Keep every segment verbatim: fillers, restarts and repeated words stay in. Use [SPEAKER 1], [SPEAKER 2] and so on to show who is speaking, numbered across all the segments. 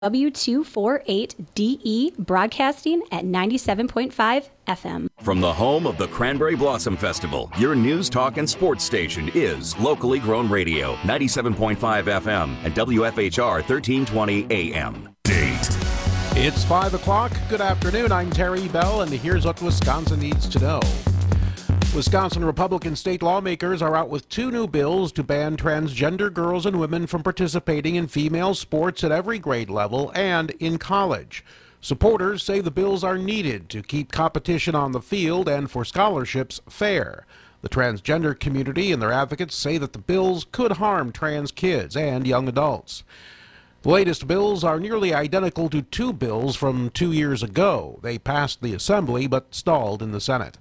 [SPEAKER 1] W two forty-eight D E broadcasting at ninety-seven point five F M.
[SPEAKER 2] From the home of the Cranberry Blossom Festival, your news, talk, and sports station is locally grown radio, ninety-seven point five F M and W F H R thirteen twenty A M. Date.
[SPEAKER 3] It's five o'clock. Good afternoon. I'm Terry Bell, and here's what Wisconsin needs to know. Wisconsin Republican state lawmakers are out with two new bills to ban transgender girls and women from participating in female sports at every grade level and in college. Supporters say the bills are needed to keep competition on the field and for scholarships fair. The transgender community and their advocates say that the bills could harm trans kids and young adults. The latest bills are nearly identical to two bills from two years ago. They passed the Assembly but stalled in the Senate.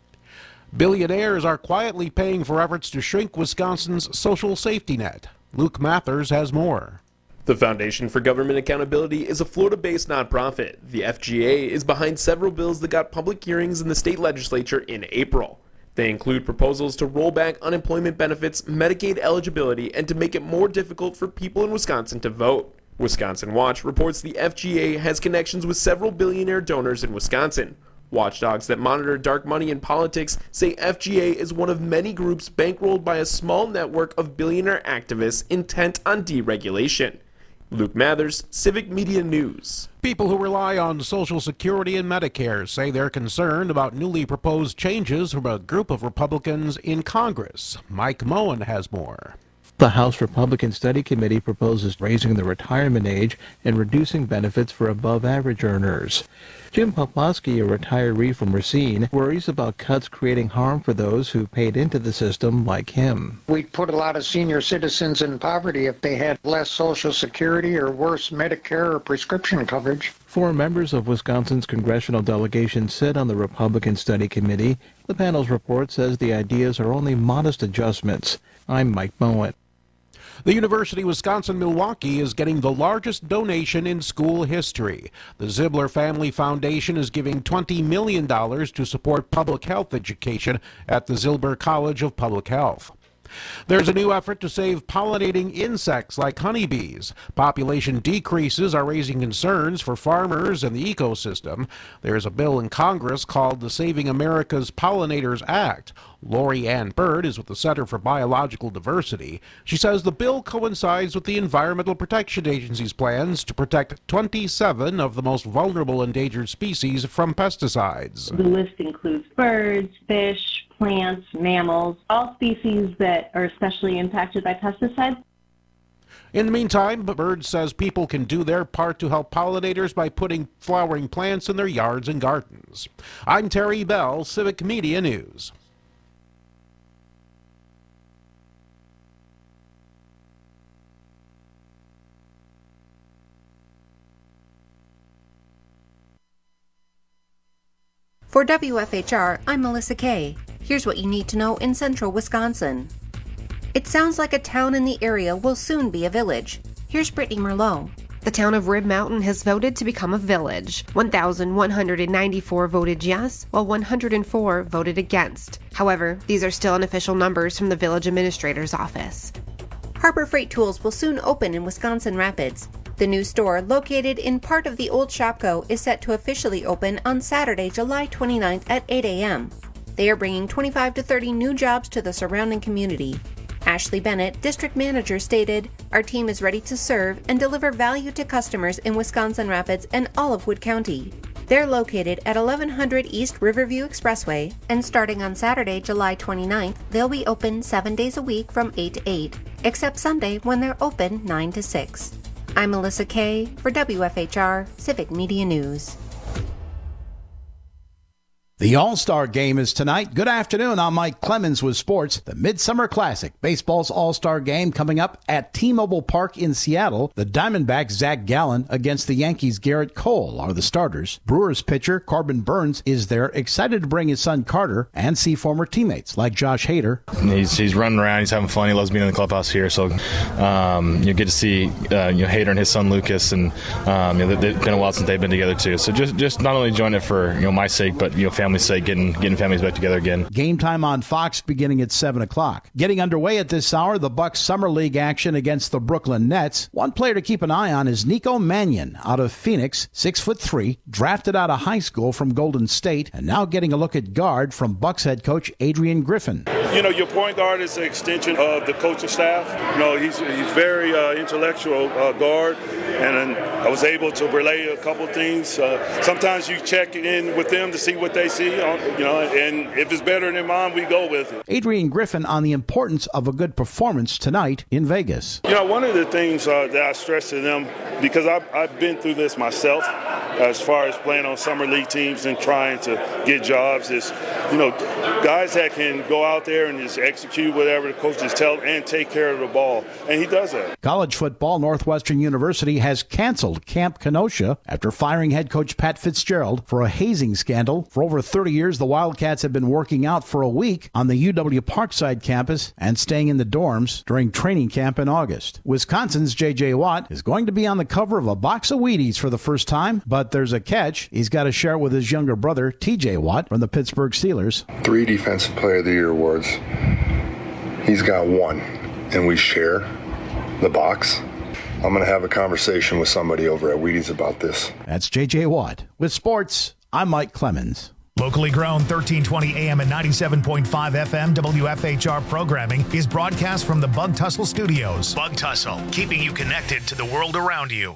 [SPEAKER 3] Billionaires are quietly paying for efforts to shrink Wisconsin's social safety net. Luke Mathers has more.
[SPEAKER 4] The Foundation for Government Accountability is a Florida-based nonprofit. The F G A is behind several bills that got public hearings in the state legislature in April. They include proposals to roll back unemployment benefits, Medicaid eligibility, and to make it more difficult for people in Wisconsin to vote. Wisconsin Watch reports the F G A has connections with several billionaire donors in Wisconsin. Watchdogs that monitor dark money in politics say F G A is one of many groups bankrolled by a small network of billionaire activists intent on deregulation. Luke Mathers, Civic Media News.
[SPEAKER 3] People who rely on Social Security and Medicare say they're concerned about newly proposed changes from a group of Republicans in Congress. Mike Moen has more.
[SPEAKER 5] The House Republican Study Committee proposes raising the retirement age and reducing benefits for above-average earners. Jim Poplowski, a retiree from Racine, worries about cuts creating harm for those who paid into the system like him.
[SPEAKER 6] We'd put a lot of senior citizens in poverty if they had less Social Security or worse Medicare or prescription coverage.
[SPEAKER 5] Four members of Wisconsin's congressional delegation sit on the Republican Study Committee. The panel's report says the ideas are only modest adjustments. I'm Mike Moen.
[SPEAKER 3] The University of Wisconsin-Milwaukee is getting the largest donation in school history. The Zibler Family Foundation is giving twenty million dollars to support public health education at the Zilber College of Public Health. There's a new effort to save pollinating insects like honeybees. Population decreases are raising concerns for farmers and the ecosystem. There's a bill in Congress called the Saving America's Pollinators Act. Lori Ann Bird is with the Center for Biological Diversity. She says the bill coincides with the Environmental Protection Agency's plans to protect twenty-seven of the most vulnerable endangered species from pesticides.
[SPEAKER 7] The list includes birds, fish, plants, mammals, all species that are especially impacted by pesticides.
[SPEAKER 3] In the meantime, Bird says people can do their part to help pollinators by putting flowering plants in their yards and gardens. I'm Terry Bell, Civic Media News.
[SPEAKER 8] For W F H R, I'm Melissa Kay. Here's what you need to know in central Wisconsin. It sounds like a town in the area will soon be a village. Here's Brittany Merlot.
[SPEAKER 9] The town of Rib Mountain has voted to become a village. one thousand one hundred ninety-four voted yes, while one hundred four voted against. However, these are still unofficial numbers from the village administrator's office.
[SPEAKER 8] Harbor Freight Tools will soon open in Wisconsin Rapids. The new store, located in part of the old Shopko, is set to officially open on Saturday, July twenty-ninth at eight a.m. They are bringing twenty-five to thirty new jobs to the surrounding community. Ashley Bennett, district manager, stated, "Our team is ready to serve and deliver value to customers in Wisconsin Rapids and all of Wood County." They're located at eleven hundred East Riverview Expressway, and starting on Saturday, July twenty-ninth, they'll be open seven days a week from eight to eight, except Sunday when they're open nine to six. I'm Melissa Kay for W F H R Civic Media News.
[SPEAKER 10] The All-Star Game is tonight. Good afternoon. I'm Mike Clemens with sports. The Midsummer Classic, baseball's All-Star Game, coming up at T-Mobile Park in Seattle. The Diamondbacks' Zach Gallen against the Yankees' Garrett Cole are the starters. Brewers pitcher Corbin Burns is there, excited to bring his son Carter and see former teammates like Josh Hader.
[SPEAKER 11] He's he's running around. He's having fun. He loves being in the clubhouse here. So um, you get to see uh, you know Hader and his son Lucas, and um, you know, it's been a while since they've been together too. So just just not only enjoying it for you know my sake, but you know family family's sake, getting getting families back together again.
[SPEAKER 10] Game time on Fox beginning at seven o'clock. Getting underway at this hour, the Bucks Summer League action against the Brooklyn Nets. One player to keep an eye on is Nico Mannion out of Phoenix, six foot three, drafted out of high school from Golden State, and now getting a look at guard from Bucks head coach Adrian Griffin.
[SPEAKER 12] You know, your point guard is an extension of the coaching staff. You know, he's he's very uh, intellectual uh, guard, and I was able to relay a couple things. Uh, sometimes you check in with them to see what they see, on, you know, and if it's better than mine, we go with it.
[SPEAKER 10] Adrian Griffin on the importance of a good performance tonight in Vegas.
[SPEAKER 12] You know, one of the things uh, that I stress to them, because I've, I've been through this myself, as far as playing on summer league teams and trying to get jobs, is, you know, guys that can go out there and just execute whatever the coaches tell and take care of the ball. And he does that.
[SPEAKER 10] College football, Northwestern University has canceled Camp Kenosha after firing head coach Pat Fitzgerald for a hazing scandal. For over thirty years, the Wildcats have been working out for a week on the U W Parkside campus and staying in the dorms during training camp in August. Wisconsin's J J. Watt is going to be on the cover of a box of Wheaties for the first time, but there's a catch. He's got to share it with his younger brother, T J. Watt, from the Pittsburgh Steelers.
[SPEAKER 13] Three Defensive Player of the Year awards. He's got one, and we share the box. I'm going to have a conversation with somebody over at Wheaties about this.
[SPEAKER 10] That's J J. Watt. With sports, I'm Mike Clemens.
[SPEAKER 14] Locally grown, thirteen twenty A M and ninety-seven point five F M W F H R programming is broadcast from the Bug Tussle Studios. Bug Tussle, keeping you connected to the world around you.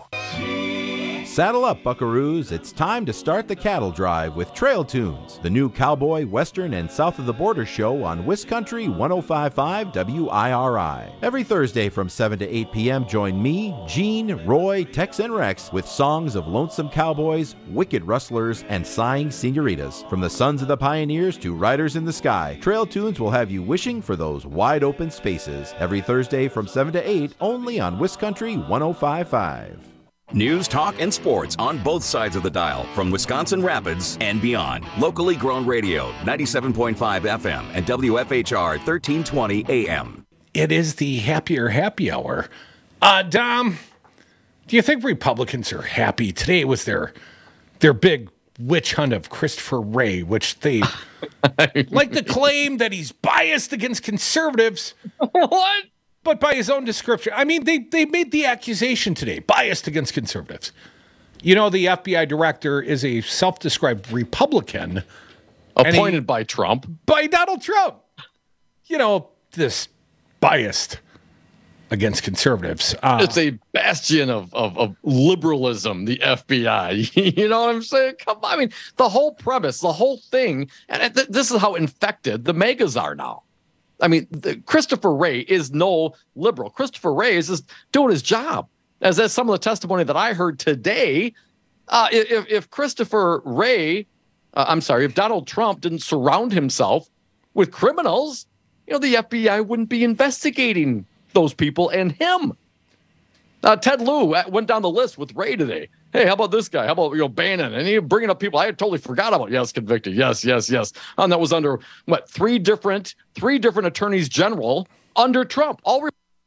[SPEAKER 15] Saddle up, buckaroos. It's time to start the cattle drive with Trail Tunes, the new cowboy, western, and south of the border show on Wiscountry one oh five point five W I R I. Every Thursday from seven to eight p.m., join me, Gene, Roy, Tex, and Rex with songs of lonesome cowboys, wicked rustlers, and sighing senoritas. From the sons of the pioneers to riders in the sky, Trail Tunes will have you wishing for those wide open spaces. Every Thursday from seven to eight, only on Wiscountry one oh five point five.
[SPEAKER 2] News, talk, and sports on both sides of the dial from Wisconsin Rapids and beyond. Locally grown radio, ninety-seven point five F M and W F H R thirteen twenty A M.
[SPEAKER 16] It is the happier happy hour. Uh, Dom, do you think Republicans are happy? Today was their their big witch hunt of Christopher Wray, which they like to claim that he's biased against conservatives.
[SPEAKER 17] What?
[SPEAKER 16] But by his own description. I mean, they, they made the accusation today, biased against conservatives. You know, the F B I director is a self-described Republican.
[SPEAKER 17] Appointed he, by Trump.
[SPEAKER 16] By Donald Trump. You know, this biased against conservatives. Uh,
[SPEAKER 17] it's a bastion of, of, of liberalism, the F B I. You know what I'm saying? Come on. I mean, the whole premise, the whole thing, and th- this is how infected the megas are now. I mean, the, Christopher Wray is no liberal. Christopher Wray is just doing his job. As that's some of the testimony that I heard today. Uh, if, if Christopher Wray, uh, I'm sorry, if Donald Trump didn't surround himself with criminals, you know, the F B I wouldn't be investigating those people and him. Uh, Ted Lieu went down the list with Wray today. Hey, how about this guy? How about, you know, Bannon? And he bringing up people I had totally forgot about. Yes, convicted. Yes, yes, yes. And that was under, what, three different three different attorneys general under Trump. All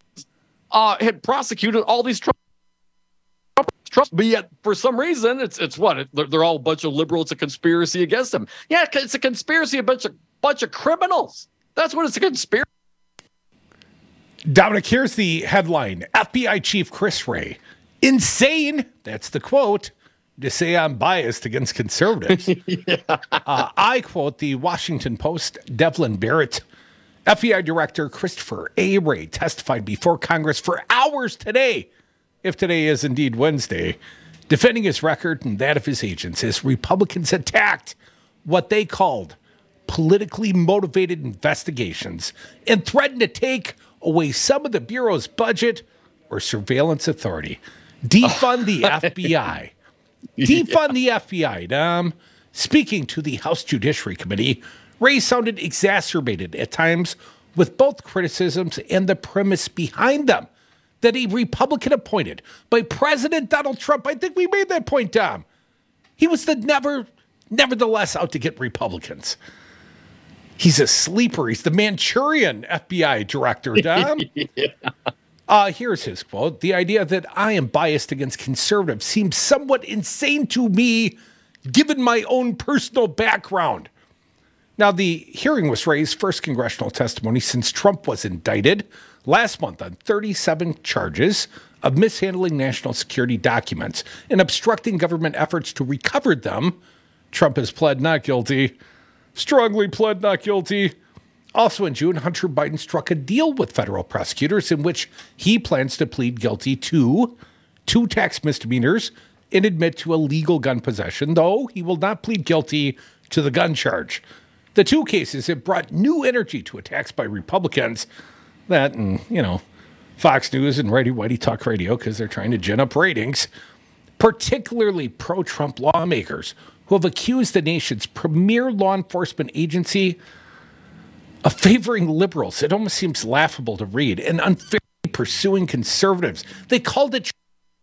[SPEAKER 17] uh, had prosecuted all these Trump. Trump, but yet, for some reason, it's it's what? They're, they're all a bunch of liberals. It's a conspiracy against them. Yeah, it's a conspiracy, a bunch of, bunch of criminals. That's what it's a conspiracy.
[SPEAKER 16] Dominic, here's the headline. F B I Chief Chris Wray. Insane, that's the quote, to say I'm biased against conservatives. yeah. uh, I quote the Washington Post, Devlin Barrett. F B I Director Christopher A. Wray testified before Congress for hours today, if today is indeed Wednesday, defending his record and that of his agents as Republicans attacked what they called politically motivated investigations and threatened to take away some of the Bureau's budget or surveillance authority. Defund the F B I. Defund yeah. the F B I. Um, speaking to the House Judiciary Committee, Wray sounded exacerbated at times with both criticisms and the premise behind them that a Republican appointed by President Donald Trump, I think we made that point, Dom, he was the never, nevertheless out to get Republicans. He's a sleeper. He's the Manchurian F B I director, Dom. yeah. Uh, here's his quote. The idea that I am biased against conservatives seems somewhat insane to me, given my own personal background. Now, the hearing was Wray's first congressional testimony since Trump was indicted last month on thirty-seven charges of mishandling national security documents and obstructing government efforts to recover them. Trump has pled not guilty, strongly pled not guilty. Also in June, Hunter Biden struck a deal with federal prosecutors in which he plans to plead guilty to two tax misdemeanors and admit to illegal gun possession, though he will not plead guilty to the gun charge. The two cases have brought new energy to attacks by Republicans. That and, you know, Fox News and Righty Whitey Talk Radio because they're trying to gin up ratings. Particularly pro-Trump lawmakers who have accused the nation's premier law enforcement agency of favoring liberals. It almost seems laughable to read, and unfairly pursuing conservatives. They called it.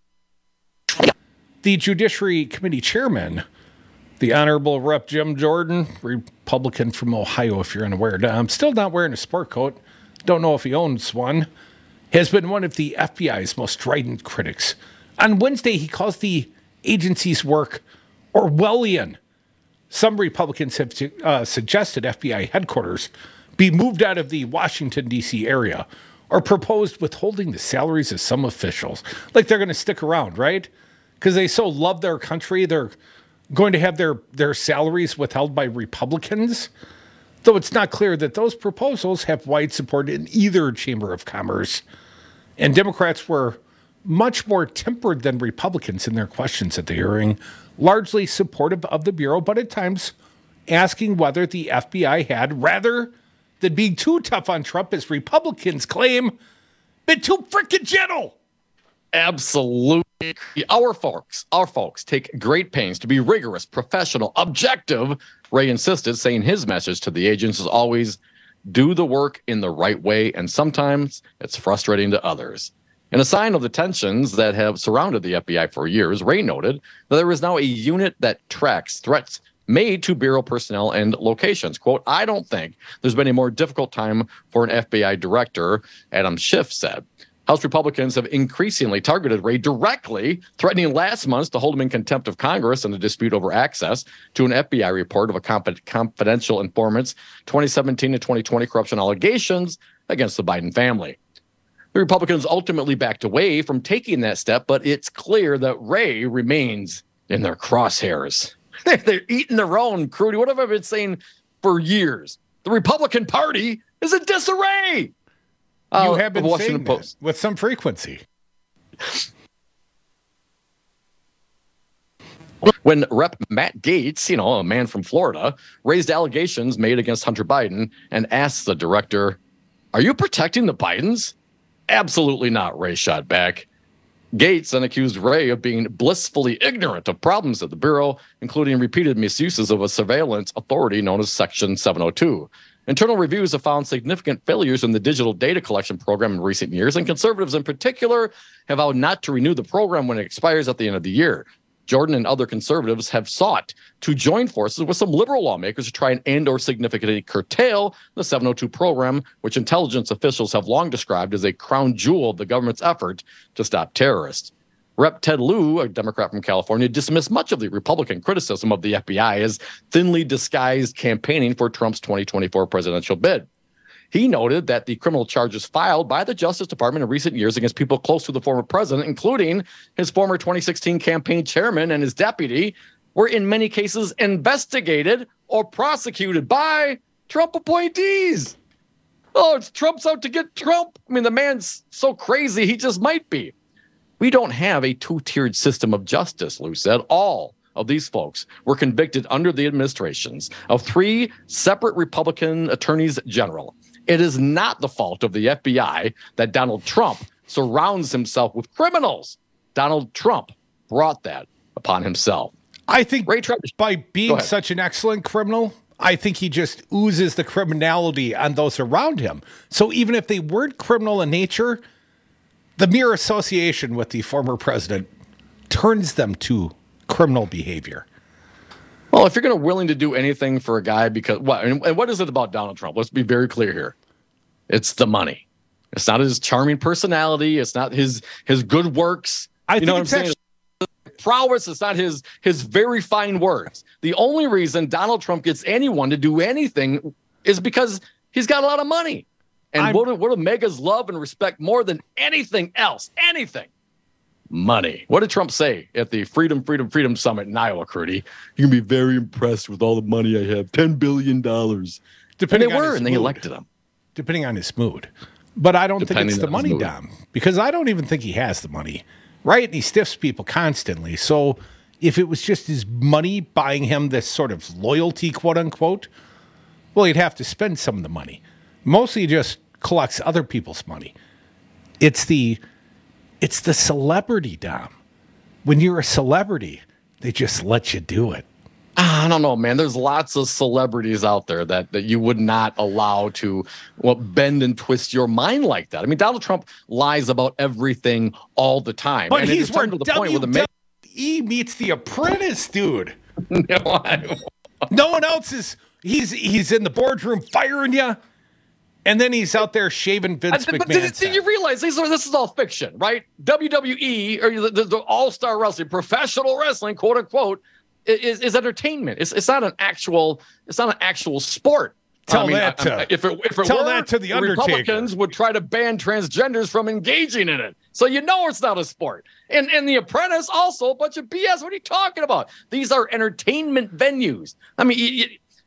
[SPEAKER 16] The Judiciary Committee chairman, the Honorable Rep Jim Jordan, Republican from Ohio, if you're unaware. Now, I'm still not wearing a sport coat. Don't know if he owns one. Has been one of the F B I's most strident critics. On Wednesday, he calls the agency's work Orwellian. Some Republicans have uh, suggested F B I headquarters be moved out of the Washington, D C area, or proposed withholding the salaries of some officials. Like they're going to stick around, right? Because they so love their country, they're going to have their, their salaries withheld by Republicans. Though it's not clear that those proposals have wide support in either Chamber of Commerce. And Democrats were much more tempered than Republicans in their questions at the hearing, largely supportive of the Bureau, but at times asking whether the F B I had, rather than being too tough on Trump, as Republicans claim, been too frickin' gentle.
[SPEAKER 17] Absolutely. Our folks, our folks take great pains to be rigorous, professional, objective, Wray insisted, saying his message to the agents is always do the work in the right way, and sometimes it's frustrating to others. In a sign of the tensions that have surrounded the F B I for years, Wray noted that there is now a unit that tracks threats made to Bureau personnel and locations. Quote, I don't think there's been a more difficult time for an F B I director, Adam Schiff said. House Republicans have increasingly targeted Wray directly, threatening last month to hold him in contempt of Congress in a dispute over access to an F B I report of a comp- confidential informant's twenty seventeen to twenty twenty corruption allegations against the Biden family. The Republicans ultimately backed away from taking that step, but it's clear that Wray remains in their crosshairs. They're eating their own, Crudy. What have I been saying for years? The Republican Party is in disarray.
[SPEAKER 16] You
[SPEAKER 17] uh,
[SPEAKER 16] have been
[SPEAKER 17] Washington
[SPEAKER 16] saying
[SPEAKER 17] Post
[SPEAKER 16] that with some frequency.
[SPEAKER 17] When Rep Matt Gaetz, you know, a man from Florida, raised allegations made against Hunter Biden and asked the director, are you protecting the Bidens? Absolutely not, Wray shot back. Gaetz then accused Wray of being blissfully ignorant of problems at the Bureau, including repeated misuses of a surveillance authority known as Section seven oh two. Internal reviews have found significant failures in the digital data collection program in recent years, and conservatives in particular have vowed not to renew the program when it expires at the end of the year. Jordan and other conservatives have sought to join forces with some liberal lawmakers to try and end or significantly curtail the seven oh two program, which intelligence officials have long described as a crown jewel of the government's effort to stop terrorists. Rep Ted Lieu, a Democrat from California, dismissed much of the Republican criticism of the F B I as thinly disguised campaigning for Trump's twenty twenty-four presidential bid. He noted that the criminal charges filed by the Justice Department in recent years against people close to the former president, including his former twenty sixteen campaign chairman and his deputy, were in many cases investigated or prosecuted by Trump appointees. Oh, it's Trump's out to get Trump. I mean, the man's so crazy, he just might be. We don't have a two-tiered system of justice, Lieu said. All of these folks were convicted under the administrations of three separate Republican attorneys general. It is not the fault of the F B I that Donald Trump surrounds himself with criminals. Donald Trump brought that upon himself.
[SPEAKER 16] I think Ray Trump, by being such an excellent criminal, I think he just oozes the criminality on those around him. So even if they weren't criminal in nature, the mere association with the former president turns them to criminal behavior.
[SPEAKER 17] Well, if you're going to willing to do anything for a guy, because what and, and what is it about Donald Trump? Let's be very clear here. It's the money. It's not his charming personality. It's not his his good works.
[SPEAKER 16] I
[SPEAKER 17] you
[SPEAKER 16] think
[SPEAKER 17] know what
[SPEAKER 16] it's
[SPEAKER 17] I'm saying?
[SPEAKER 16] actually
[SPEAKER 17] prowess. It's not his his very fine words. The only reason Donald Trump gets anyone to do anything is because he's got a lot of money. And I'm, what, do, what do megas love and respect more than anything else? Anything. Money. What did Trump say at the Freedom, Freedom, Freedom Summit in Iowa, Crudy? You're going to be very impressed with all the money I have. ten billion dollars.
[SPEAKER 16] Depending
[SPEAKER 17] and they
[SPEAKER 16] on
[SPEAKER 17] were,
[SPEAKER 16] his
[SPEAKER 17] and they
[SPEAKER 16] mood.
[SPEAKER 17] elected him.
[SPEAKER 16] Depending on his mood. But I don't
[SPEAKER 17] Depending
[SPEAKER 16] think it's the
[SPEAKER 17] on his
[SPEAKER 16] money,
[SPEAKER 17] mood.
[SPEAKER 16] Dom, because I don't even think he has the money, right? And he stiffs people constantly. So if it was just his money buying him this sort of loyalty, quote unquote, well, he'd have to spend some of the money. Mostly he just collects other people's money. It's the, it's the celebrity, Dom. When you're a celebrity, they just let you do it.
[SPEAKER 17] I don't know, man. There's lots of celebrities out there that, that you would not allow to well, bend and twist your mind like that. I mean, Donald Trump lies about everything all the time.
[SPEAKER 16] But
[SPEAKER 17] and
[SPEAKER 16] he's
[SPEAKER 17] to
[SPEAKER 16] where
[SPEAKER 17] the
[SPEAKER 16] W
[SPEAKER 17] point where the
[SPEAKER 16] W E meets The Apprentice, dude.
[SPEAKER 17] no, I,
[SPEAKER 16] no one else is. He's he's in the boardroom firing you, and then he's out there shaving Vince
[SPEAKER 17] I,
[SPEAKER 16] McMahon's
[SPEAKER 17] but did,
[SPEAKER 16] head.
[SPEAKER 17] did you realize these are this is all fiction, right? W W E or the, the, the all-star wrestling, professional wrestling, quote unquote, is, is entertainment. It's it's not an actual it's not an actual sport.
[SPEAKER 16] Tell
[SPEAKER 17] I mean,
[SPEAKER 16] that to
[SPEAKER 17] I, I, if it if it
[SPEAKER 16] tell
[SPEAKER 17] were,
[SPEAKER 16] that to the Undertaker.
[SPEAKER 17] Republicans would try to ban transgenders from engaging in it. So you know it's not a sport. And and The Apprentice also a bunch of B S. What are you talking about? These are entertainment venues. I mean, you, you,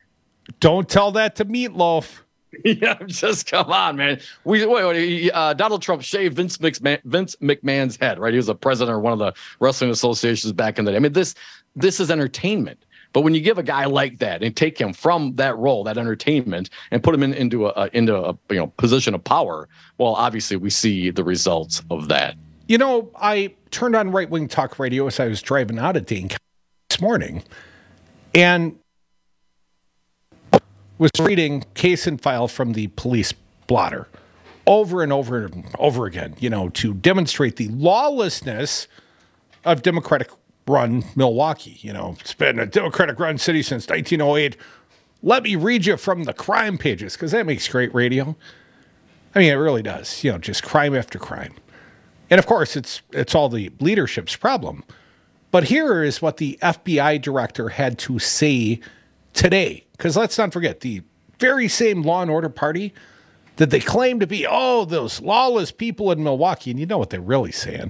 [SPEAKER 16] don't tell that to Meatloaf.
[SPEAKER 17] Yeah, just come on, man. We wait, wait uh, Donald Trump shaved Vince McMahon, Vince McMahon's head, right? He was a president of one of the wrestling associations back in the day. I mean, this this is entertainment. But when you give a guy like that and take him from that role, that entertainment, and put him in, into a into a you know position of power, well, obviously we see the results of that.
[SPEAKER 16] You know, I turned on Right Wing Talk Radio as I was driving out of Dane this morning, and was reading case and file from the police blotter over and over and over again, you know, to demonstrate the lawlessness of Democratic-run Milwaukee. You know, it's been a Democratic-run city since nineteen oh eight. Let me read you from the crime pages, because that makes great radio. I mean, it really does. You know, just crime after crime. And, of course, it's it's all the leadership's problem. But here is what the F B I director had to say today. Because let's not forget, the very same Law and Order party that they claim to be, oh, those lawless people in Milwaukee, and you know what they're really saying.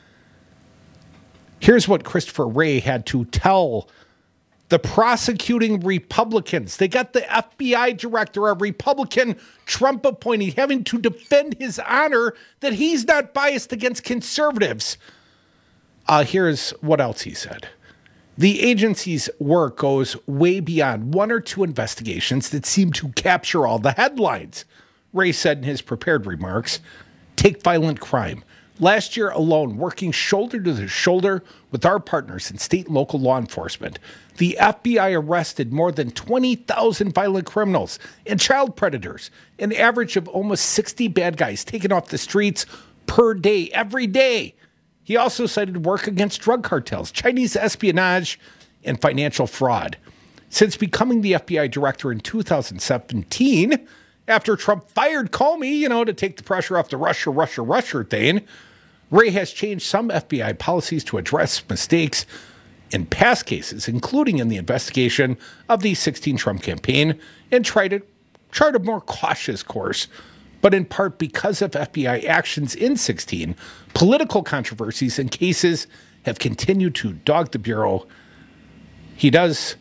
[SPEAKER 16] Here's what Christopher Wray had to tell the prosecuting Republicans. They got the F B I director, a Republican Trump appointee, having to defend his honor that he's not biased against conservatives. Uh, here's what else he said. The agency's work goes way beyond one or two investigations that seem to capture all the headlines, Wray said in his prepared remarks. Take violent crime. Last year alone, working shoulder to shoulder with our partners in state and local law enforcement, the F B I arrested more than twenty thousand violent criminals and child predators, an average of almost sixty bad guys taken off the streets per day, every day. He also cited work against drug cartels, Chinese espionage, and financial fraud. Since becoming the F B I director in two thousand seventeen, after Trump fired Comey, you know, to take the pressure off the Russia, Russia, Russia thing, Wray has changed some F B I policies to address mistakes in past cases, including in the investigation of the sixteen Trump campaign, and tried to chart a more cautious course. But in part because of F B I actions in sixteen, political controversies and cases have continued to dog the Bureau. He does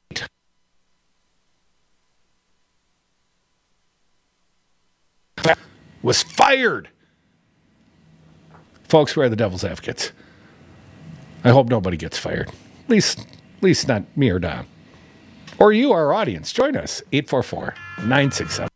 [SPEAKER 16] was fired. Folks, we're the devil's advocates. I hope nobody gets fired. At least, at least not me or Don. Or you, our audience. Join us, eight four four, nine six seven.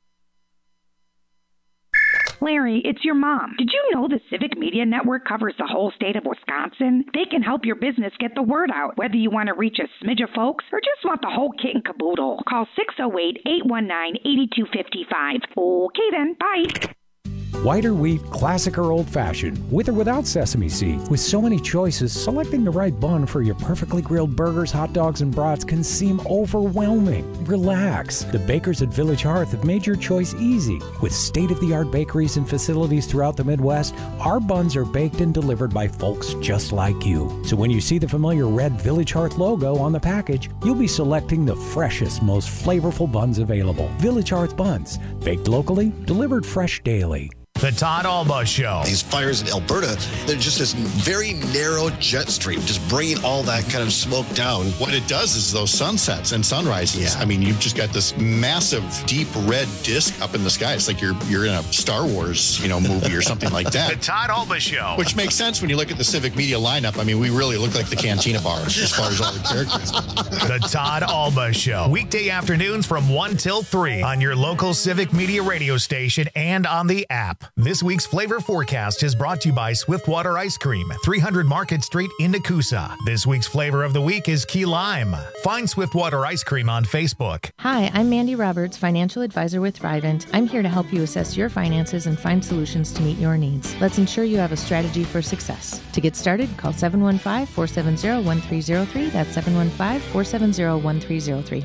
[SPEAKER 18] Larry, it's your mom. Did you know the Civic Media Network covers the whole state of Wisconsin? They can help your business get the word out, whether you want to reach a smidge of folks or just want the whole kit and caboodle. Call six oh eight, eight one nine, eight two five five. Okay then, bye.
[SPEAKER 19] White or wheat, classic or old-fashioned, with or without sesame seed. With so many choices, selecting the right bun for your perfectly grilled burgers, hot dogs, and brats can seem overwhelming. Relax. The bakers at Village Hearth have made your choice easy. With state-of-the-art bakeries and facilities throughout the Midwest, our buns are baked and delivered by folks just like you. So when you see the familiar red Village Hearth logo on the package, you'll be selecting the freshest, most flavorful buns available. Village Hearth buns, baked locally, delivered fresh daily.
[SPEAKER 14] The Todd Alba Show.
[SPEAKER 20] These fires in Alberta, they're just this very narrow jet stream, just bringing all that kind of smoke down.
[SPEAKER 21] What it does is those sunsets and sunrises.
[SPEAKER 20] Yeah.
[SPEAKER 21] I mean, you've just got this massive, deep red disc up in the sky. It's like you're you're in a Star Wars, you know, movie or something like that.
[SPEAKER 14] The Todd Alba Show.
[SPEAKER 21] Which makes sense when you look at the Civic Media lineup. I mean, we really look like the Cantina bars as far as all the characters.
[SPEAKER 14] The Todd Alba Show. Weekday afternoons from one till three on your local Civic Media radio station and on the app. This week's flavor forecast is brought to you by Swiftwater Ice Cream, three hundred Market Street in Nakusa. This week's flavor of the week is key lime. Find Swiftwater Ice Cream on Facebook.
[SPEAKER 22] Hi, I'm Mandy Roberts, financial advisor with Thrivent. I'm here to help you assess your finances and find solutions to meet your needs. Let's ensure you have a strategy for success. To get started, call seven one five, four seven zero, one three zero three. That's seven one five, four seven zero, one three zero three.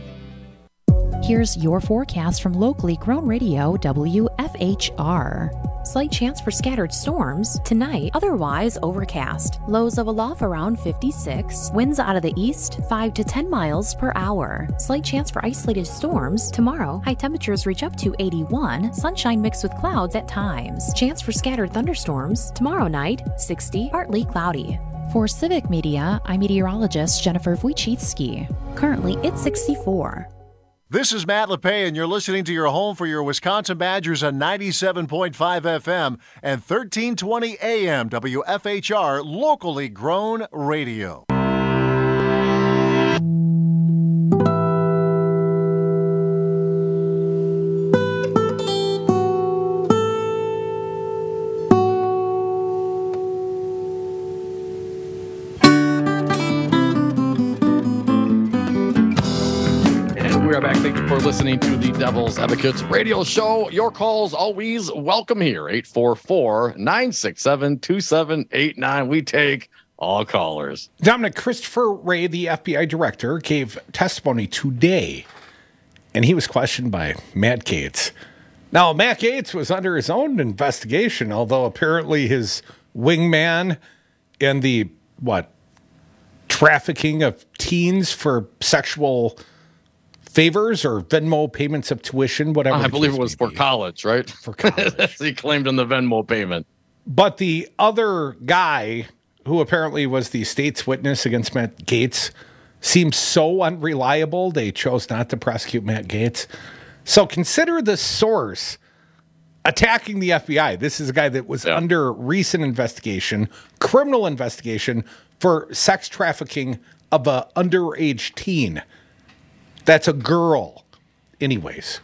[SPEAKER 23] Here's your forecast from locally grown radio W F H R. Slight chance for scattered storms tonight, otherwise overcast. Lows of a low of around fifty-six. Winds out of the east, five to ten miles per hour. Slight chance for isolated storms tomorrow. High temperatures reach up to eighty-one. Sunshine mixed with clouds at times. Chance for scattered thunderstorms tomorrow night, sixty, partly cloudy. For Civic Media, I'm meteorologist Jennifer Wojcicki. Currently, it's sixty-four.
[SPEAKER 24] This is Matt LePay, and you're listening to your home for your Wisconsin Badgers on ninety-seven point five F M and thirteen twenty A M W F H R, locally grown radio.
[SPEAKER 17] We are back. Thank you for listening to the Devil's Advocates radio show. Your calls always welcome here. eight four four, nine six seven, two seven eight nine. We take all callers.
[SPEAKER 16] Dominic, Christopher Wray, the F B I director, gave testimony today, and he was questioned by Matt Gaetz. Now, Matt Gaetz was under his own investigation, although apparently his wingman in the, what, trafficking of teens for sexual favors or Venmo payments of tuition, whatever.
[SPEAKER 17] I believe it was for college, right?
[SPEAKER 16] For college.
[SPEAKER 17] He claimed in the Venmo payment.
[SPEAKER 16] But the other guy, who apparently was the state's witness against Matt Gaetz, seems so unreliable, they chose not to prosecute Matt Gaetz. So consider the source attacking the F B I. This is a guy that was yeah. under recent investigation, criminal investigation, for sex trafficking of an underage teen. That's a girl. Anyways.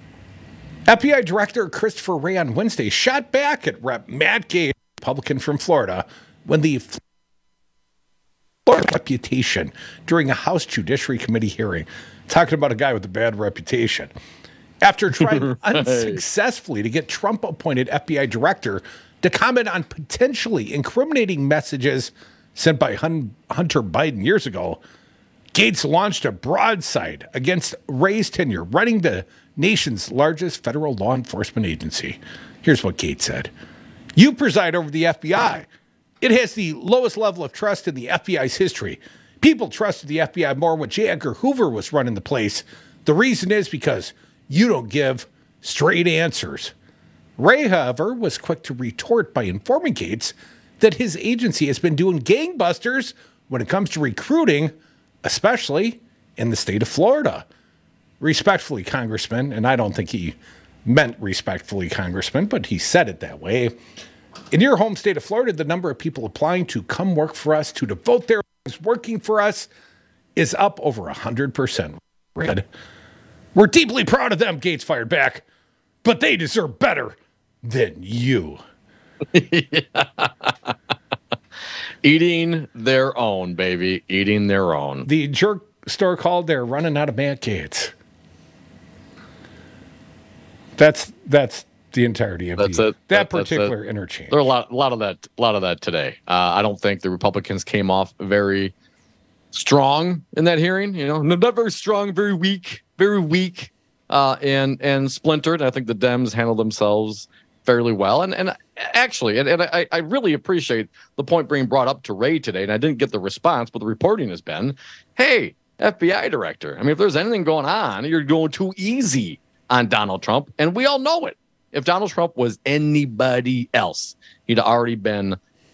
[SPEAKER 16] F B I Director Christopher Wray on Wednesday shot back at Rep Matt Gaetz, Republican from Florida, when the Florida reputation during a House Judiciary Committee hearing. Talking about a guy with a bad reputation. After trying right. unsuccessfully to get Trump-appointed F B I Director to comment on potentially incriminating messages sent by Hun- Hunter Biden years ago, Gaetz launched a broadside against Wray's tenure, running the nation's largest federal law enforcement agency. Here's what Gaetz said. You preside over the F B I. It has the lowest level of trust in the F B I's history. People trusted the F B I more when J. Edgar Hoover was running the place. The reason is because you don't give straight answers. Wray, however, was quick to retort by informing Gaetz that his agency has been doing gangbusters when it comes to recruiting, especially in the state of Florida. Respectfully, Congressman, and I don't think he meant respectfully, Congressman, but he said it that way. In your home state of Florida, the number of people applying to come work for us, to devote their lives working for us, is up over one hundred percent. We're deeply proud of them, Gaetz fired back, but they deserve better than you.
[SPEAKER 17] Eating their own, baby. Eating their own.
[SPEAKER 16] The jerk store called, they're running out of Matt Gaetz. That's that's the entirety of
[SPEAKER 17] that's
[SPEAKER 16] the,
[SPEAKER 17] it.
[SPEAKER 16] that
[SPEAKER 17] That- that's
[SPEAKER 16] particular
[SPEAKER 17] it.
[SPEAKER 16] interchange.
[SPEAKER 17] There are a lot, a lot of that, a lot of that today. Uh, I don't think the Republicans came off very strong in that hearing. You know, not very strong, very weak, very weak, uh, and and splintered. I think the Dems handled themselves fairly well. And and actually, and, and I, I really appreciate the point being brought up to Ray today. And I didn't get the response, but the reporting has been, hey, F B I director, I mean, if there's anything going on, you're going too easy on Donald Trump. And we all know it. If Donald Trump was anybody else, he'd already been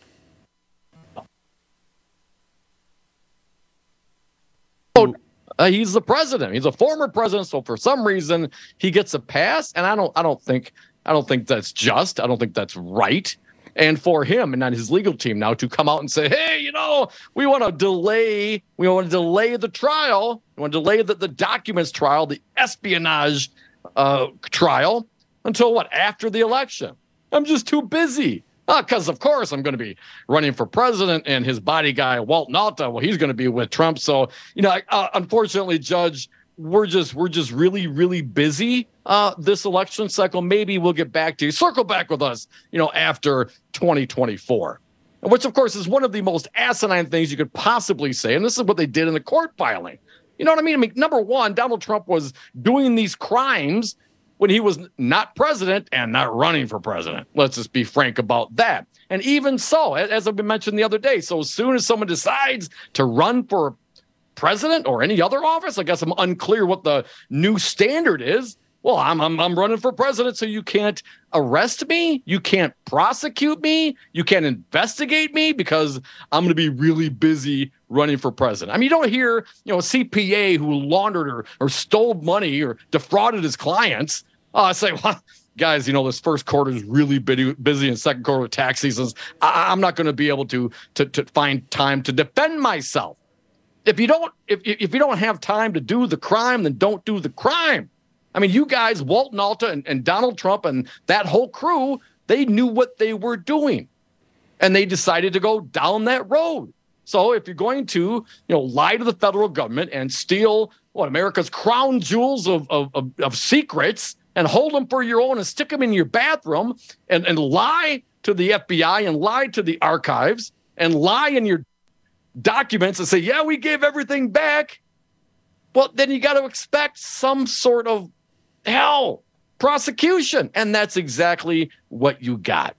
[SPEAKER 17] Uh, he's the president. He's a former president, so for some reason he gets a pass, and I don't. I don't think. I don't think that's just. I don't think that's right. And for him and not his legal team now to come out and say, "Hey, you know, we want to delay. We want to delay the trial. We want to delay the, the documents trial, the espionage uh, trial, until what? After the election. I'm just too busy." Because, uh, of course, I'm going to be running for president, and his body guy, Walt Nauta, well, he's going to be with Trump. So, you know, uh, unfortunately, Judge, we're just we're just really, really busy uh, this election cycle. Maybe we'll get back to you. Circle back with us, you know, after twenty twenty-four, which, of course, is one of the most asinine things you could possibly say. And this is what they did in the court filing. You know what I mean? I mean, number one, Donald Trump was doing these crimes when he was not president and not running for president. Let's just be frank about that. And even so, as I've been mentioned the other day, so as soon as someone decides to run for president or any other office, I guess I'm unclear what the new standard is. Well, I'm, I'm I'm running for president, so you can't arrest me, you can't prosecute me, you can't investigate me because I'm going to be really busy running for president. I mean, you don't hear, you know, a C P A who laundered or, or stole money or defrauded his clients uh, say, well, guys, you know, this first quarter is really busy, busy and second quarter with tax seasons. I, I'm not going to be able to, to to find time to defend myself. If you don't, if if you don't have time to do the crime, then don't do the crime. I mean, you guys, Walt Nauta and, and Donald Trump and that whole crew, they knew what they were doing, and they decided to go down that road. So if you're going to, you know, lie to the federal government and steal what America's crown jewels of of, of, of secrets and hold them for your own and stick them in your bathroom and, and lie to the F B I and lie to the archives and lie in your documents and say, yeah, we gave everything back. Well, then you got to expect some sort of hell prosecution. And that's exactly what you got.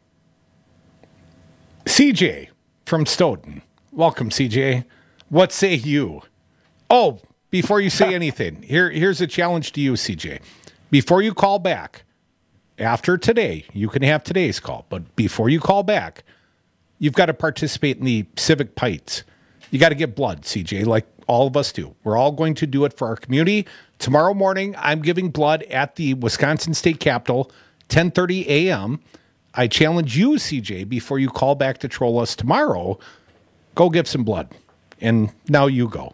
[SPEAKER 16] C J from Stoughton. Welcome, C J. What say you? Oh, before you say anything, here, here's a challenge to you, C J. Before you call back, after today, you can have today's call, but before you call back, you've got to participate in the civic pites. You got to get blood, C J, like all of us do. We're all going to do it for our community. Tomorrow morning, I'm giving blood at the Wisconsin State Capitol, ten thirty a.m. I challenge you, C J, before you call back to troll us tomorrow, go give some blood. And now you go.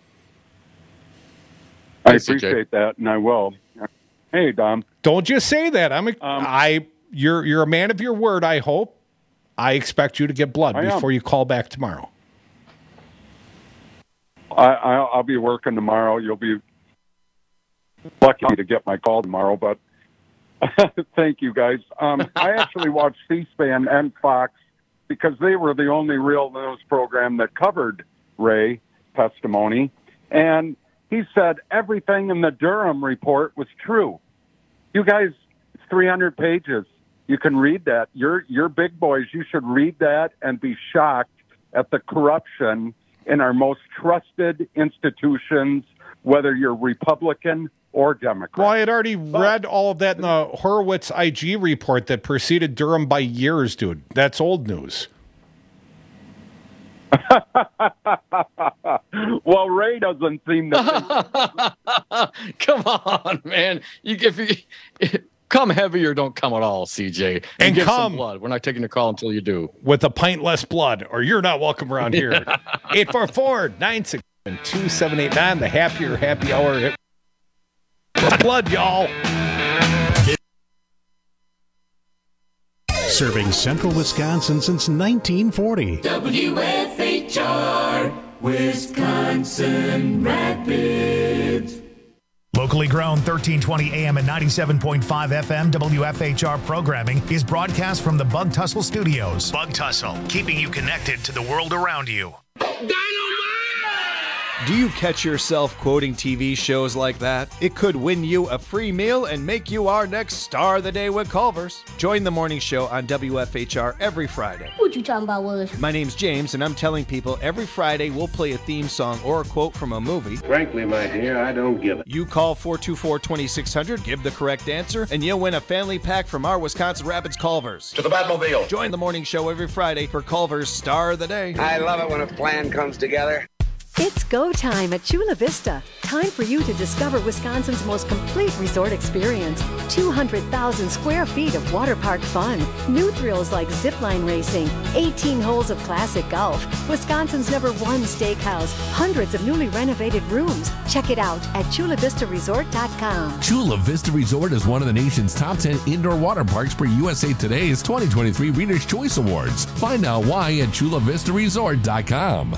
[SPEAKER 1] I appreciate that, and I will. Hey, Dom.
[SPEAKER 16] Don't just say that. I'm a, um, I you're you're a man of your word, I hope. I expect you to get blood
[SPEAKER 1] I
[SPEAKER 16] before
[SPEAKER 1] am.
[SPEAKER 16] you call back tomorrow.
[SPEAKER 1] I, I'll, I'll be working tomorrow. You'll be lucky to get my call tomorrow, but thank you, guys. Um, I actually watched C-SPAN and Fox because they were the only real news program that covered Ray testimony, and he said everything in the Durham report was true. You guys, it's three hundred pages. You can read that. You're, you're big boys. You should read that and be shocked at the corruption in our most trusted institutions, whether you're Republican or Democrat.
[SPEAKER 16] Well, I had already but, read all of that in the Horowitz I G report that preceded Durham by years, dude. That's old news.
[SPEAKER 1] Well, Ray doesn't seem to think.
[SPEAKER 17] Come on, man. You, if you, come heavy or don't come at all, C J. And,
[SPEAKER 16] and
[SPEAKER 17] give
[SPEAKER 16] come
[SPEAKER 17] some blood. We're not taking your call until you do.
[SPEAKER 16] With a pint less blood, or you're not welcome around here. eight four four, nine six seven, two seven eight nine, the happier happy hour. Blood, y'all.
[SPEAKER 3] Serving central Wisconsin since nineteen forty.
[SPEAKER 4] W F H R, Wisconsin Rapids.
[SPEAKER 14] Local Locally grown thirteen twenty A M and ninety-seven point five F M W F H R programming is broadcast from the Bug Tussle Studios. Bug Tussle, keeping you connected to the world around you.
[SPEAKER 4] Do you catch yourself quoting T V shows like that? It could win you a free meal and make you our next star of the day with Culver's. Join the morning show on W F H R every Friday.
[SPEAKER 5] What you talking about, Willis?
[SPEAKER 4] My name's James, and I'm telling people every Friday we'll play a theme song or a quote from a movie.
[SPEAKER 5] Frankly, my dear, I don't give it.
[SPEAKER 4] You call four two four, two six zero zero, give the correct answer, and you'll win a family pack from our Wisconsin Rapids Culver's.
[SPEAKER 5] To the Batmobile.
[SPEAKER 4] Join the morning show every Friday for Culver's Star of the Day.
[SPEAKER 5] I love it when a plan comes together.
[SPEAKER 6] It's go time at Chula Vista. Time for you to discover Wisconsin's most complete resort experience. two hundred thousand square feet of water park fun. New thrills like zipline racing. eighteen holes of classic golf. Wisconsin's number one steakhouse. Hundreds of newly renovated rooms. Check it out at chula vista resort dot com.
[SPEAKER 7] Chula Vista Resort is one of the nation's top ten indoor water parks for U S A Today's twenty twenty-three Reader's Choice Awards. Find out why at chula vista resort dot com.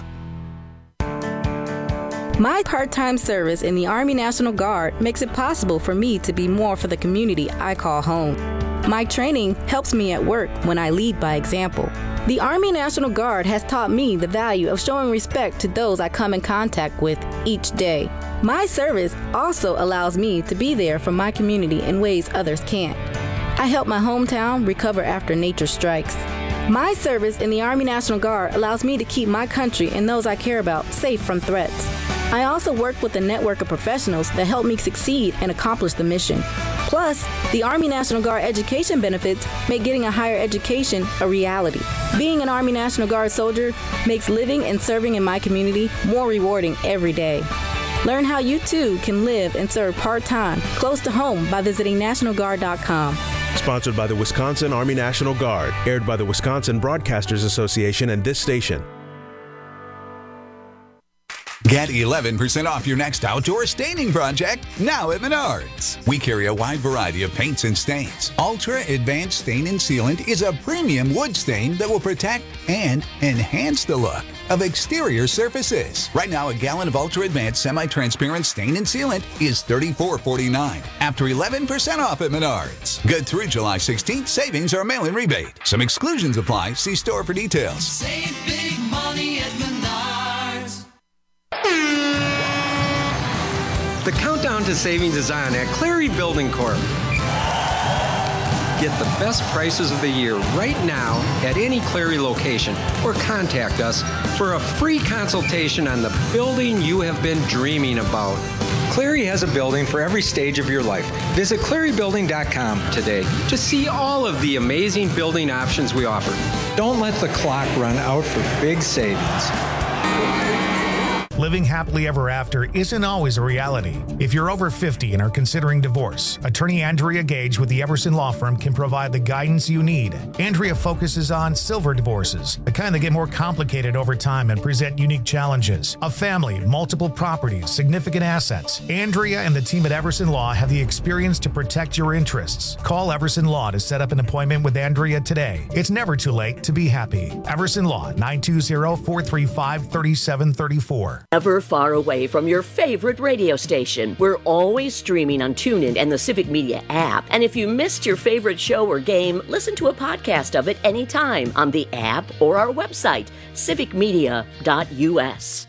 [SPEAKER 25] My part-time service in the Army National Guard makes it possible for me to be more for the community I call home. My training helps me at work when I lead by example. The Army National Guard has taught me the value of showing respect to those I come in contact with each day. My service also allows me to be there for my community in ways others can't. I help my hometown recover after nature strikes. My service in the Army National Guard allows me to keep my country and those I care about safe from threats. I also work with a network of professionals that help me succeed and accomplish the mission. Plus, the Army National Guard education benefits make getting a higher education a reality. Being an Army National Guard soldier makes living and serving in my community more rewarding every day. Learn how you too can live and serve part-time close to home by visiting national guard dot com.
[SPEAKER 26] Sponsored by the Wisconsin Army National Guard. Aired by the Wisconsin Broadcasters Association and this station.
[SPEAKER 27] Get eleven percent off your next outdoor staining project now at Menards. We carry a wide variety of paints and stains. Ultra Advanced Stain and Sealant is a premium wood stain that will protect and enhance the look of exterior surfaces. Right now, a gallon of Ultra Advanced Semi-Transparent Stain and Sealant is thirty-four forty-nine after eleven percent off at Menards. Good through July sixteenth. Savings or mail-in rebate. Some exclusions apply. See store for details.
[SPEAKER 28] Save big money at Menards.
[SPEAKER 29] The countdown to savings is on at Clary Building Corp. Get the best prices of the year right now at any Clary location or contact us for a free consultation on the building you have been dreaming about. Clary has a building for every stage of your life. Visit clary building dot com today to see all of the amazing building options we offer. Don't let the clock run out for big savings.
[SPEAKER 14] Living happily ever after isn't always a reality. If you're over fifty and are considering divorce, attorney Andrea Gage with the Everson Law Firm can provide the guidance you need. Andrea focuses on silver divorces, the kind that get more complicated over time and present unique challenges. A family, multiple properties, significant assets. Andrea and the team at Everson Law have the experience to protect your interests. Call Everson Law to set up an appointment with Andrea today. It's never too late to be happy. Everson Law, nine two zero, four three five, three seven three four.
[SPEAKER 30] Never far away from your favorite radio station. We're always streaming on TuneIn and the Civic Media app. And if you missed your favorite show or game, listen to a podcast of it anytime on the app or our website, civic media dot u s.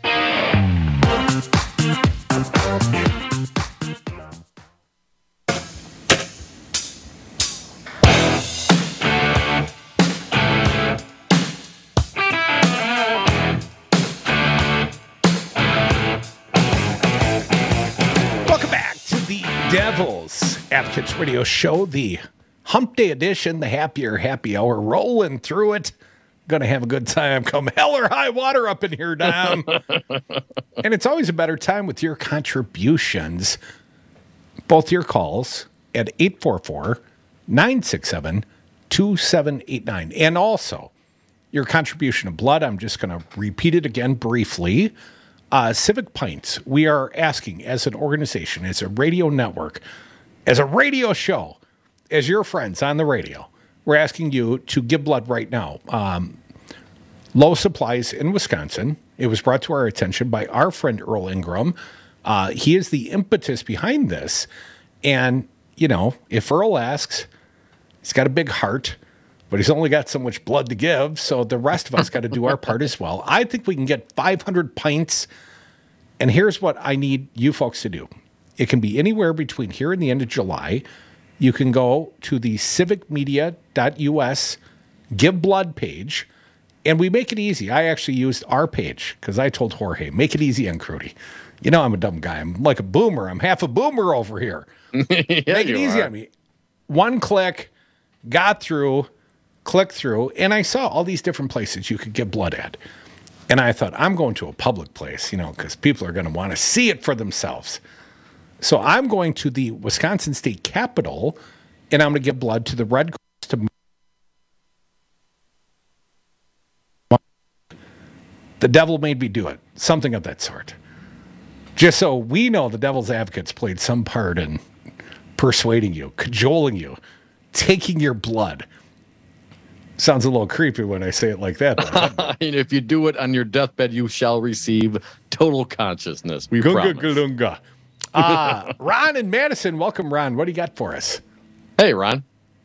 [SPEAKER 16] Devils Advocates Radio Show, the Hump Day edition, the happier happy hour, rolling through it. Going to have a good time. Come hell or high water up in here, Dom. And it's always a better time with your contributions. Both your calls at eight four four, nine six seven, two seven eight nine. And also your contribution of blood. I'm just going to repeat it again briefly. Uh, Civic Pints, we are asking as an organization, as a radio network, as a radio show, as your friends on the radio, we're asking you to give blood right now. Um, low supplies in Wisconsin. It was brought to our attention by our friend Earl Ingram. Uh, he is the impetus behind this. And, you know, if Earl asks, he's got a big heart, but he's only got so much blood to give. So the rest of us got to do our part as well. I think we can get five hundred pints. And here's what I need you folks to do. It can be anywhere between here and the end of July. You can go to the civic media dot U S Give Blood page, and we make it easy. I actually used our page because I told Jorge, make it easy on Crudy. You know I'm a dumb guy. I'm like a boomer. I'm half a boomer over here.
[SPEAKER 17] yeah,
[SPEAKER 16] make it easy
[SPEAKER 17] are.
[SPEAKER 16] on me. One click, got through, clicked through, and I saw all these different places you could give blood at. And I thought, I'm going to a public place, you know, because people are going to want to see it for themselves. So I'm going to the Wisconsin State Capitol, and I'm going to give blood to the Red Cross. To the devil made me do it, something of that sort. Just so we know the devil's advocates played some part in persuading you, cajoling you, taking your blood. Sounds a little creepy when I say it like that.
[SPEAKER 17] I mean, if you do it on your deathbed, you shall receive total consciousness. We
[SPEAKER 16] Gunga
[SPEAKER 17] promise.
[SPEAKER 16] galunga. Uh, Ron in Madison. Welcome, Ron. What do you got for us?
[SPEAKER 17] Hey, Ron.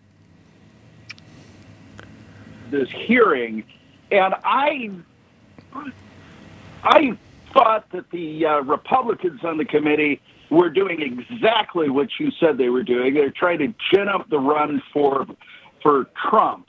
[SPEAKER 2] This hearing, and I, I thought that the uh, Republicans on the committee were doing exactly what you said they were doing. They're trying to gin up the run for for Trump.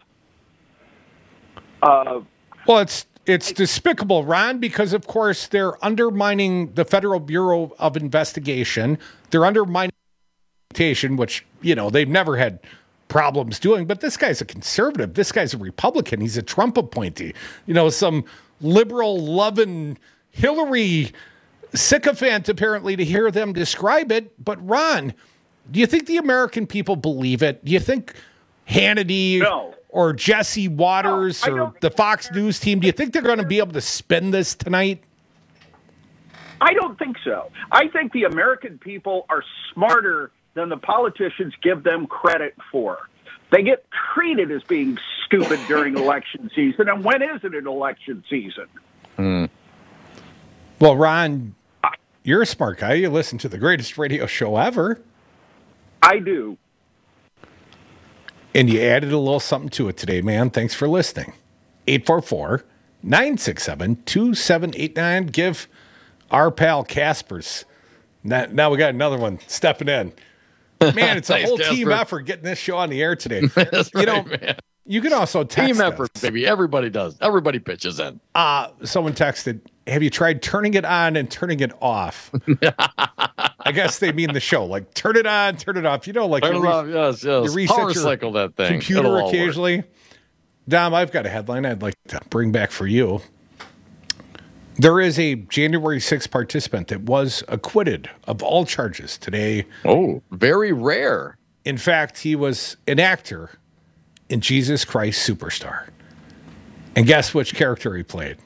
[SPEAKER 2] Uh,
[SPEAKER 16] well, it's it's despicable, Ron, because, of course, they're undermining the Federal Bureau of Investigation. They're undermining which, you know, they've never had problems doing. But this guy's a conservative. This guy's a Republican. He's a Trump appointee. You know, some liberal loving Hillary sycophant, apparently, to hear them describe it. But, Ron, do you think the American people believe it? Do you think Hannity
[SPEAKER 2] no.
[SPEAKER 16] or Jesse Waters
[SPEAKER 2] no,
[SPEAKER 16] or the Fox News team, do you think they're going to be able to spin this tonight?
[SPEAKER 2] I don't think so. I think the American people are smarter than the politicians give them credit for. They get treated as being stupid during election season. And when is it an election season?
[SPEAKER 17] Hmm.
[SPEAKER 16] Well, Ron, you're a smart guy. You listen to the greatest radio show ever.
[SPEAKER 2] I do.
[SPEAKER 16] And you added a little something to it today, man. Thanks for listening. eight four four, nine six seven, two seven eight nine. Give our pal Casper's. Now, now we got another one stepping in. Man, it's a
[SPEAKER 17] Thanks,
[SPEAKER 16] whole
[SPEAKER 17] Casper.
[SPEAKER 16] team effort getting this show on the air today.
[SPEAKER 17] That's
[SPEAKER 16] you know,
[SPEAKER 17] right, man.
[SPEAKER 16] You can also text
[SPEAKER 17] Team effort,
[SPEAKER 16] us.
[SPEAKER 17] baby. Everybody does. Everybody pitches in.
[SPEAKER 16] Uh, someone texted, have you tried turning it on and turning it off? I guess they mean the show. Like, turn it on, turn it off. You know, like
[SPEAKER 17] Turn
[SPEAKER 16] you,
[SPEAKER 17] it
[SPEAKER 16] re-
[SPEAKER 17] off. Yes, yes.
[SPEAKER 16] you reset
[SPEAKER 17] Power
[SPEAKER 16] your
[SPEAKER 17] cycle that thing.
[SPEAKER 16] computer
[SPEAKER 17] It'll all
[SPEAKER 16] occasionally.
[SPEAKER 17] work.
[SPEAKER 16] Dom, I've got a headline I'd like to bring back for you. There is a January sixth participant that was acquitted of all charges today.
[SPEAKER 17] Oh, very rare.
[SPEAKER 16] In fact, he was an actor in Jesus Christ Superstar. And guess which character he played?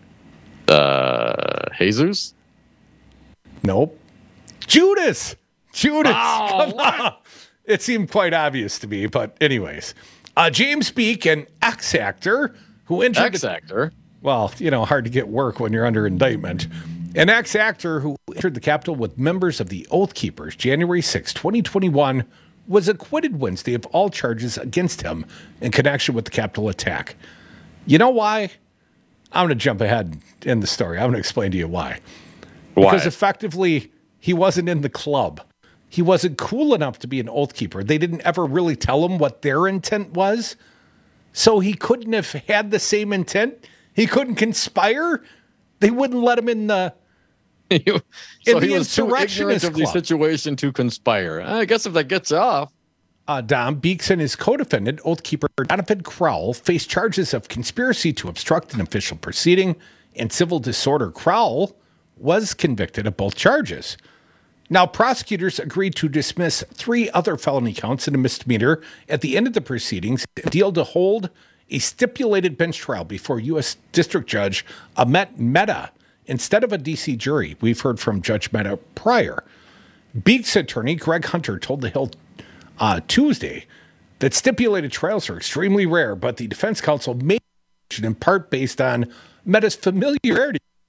[SPEAKER 17] Uh, Jesus?
[SPEAKER 16] Nope. Judas! Judas!
[SPEAKER 17] Oh,
[SPEAKER 16] Come
[SPEAKER 17] what?
[SPEAKER 16] on. It seemed quite obvious to me, but anyways. Uh, James Beek, an ex-actor who entered...
[SPEAKER 17] Ex-actor?
[SPEAKER 16] Well, you know, hard to get work when you're under indictment. An ex-actor who entered the Capitol with members of the Oath Keepers January sixth, twenty twenty-one, was acquitted Wednesday of all charges against him in connection with the Capitol attack. You know why? I'm going to jump ahead in the story. I'm going to explain to you why.
[SPEAKER 17] Why?
[SPEAKER 16] Because effectively, he wasn't in the club. He wasn't cool enough to be an Oath Keeper. They didn't ever really tell him what their intent was. So he couldn't have had the same intent. He couldn't conspire. They wouldn't let him in the
[SPEAKER 17] so
[SPEAKER 16] in
[SPEAKER 17] he
[SPEAKER 16] the
[SPEAKER 17] was too ignorant
[SPEAKER 16] insurrectionist
[SPEAKER 17] of the
[SPEAKER 16] club.
[SPEAKER 17] situation to conspire. I guess if that gets off.
[SPEAKER 16] Uh, Dom Beeks and his co-defendant, Oath Keeper Jonathan Crowell, faced charges of conspiracy to obstruct an official proceeding and civil disorder. Crowell was convicted of both charges. Now, prosecutors agreed to dismiss three other felony counts and a misdemeanor at the end of the proceedings, a deal to hold a stipulated bench trial before U S District Judge Amit Mehta instead of a D C jury. We've heard from Judge Mehta prior. Beeks' attorney, Greg Hunter, told The Hill uh, Tuesday that stipulated trials are extremely rare, but the defense counsel made a decision in part based on Mehta's familiarity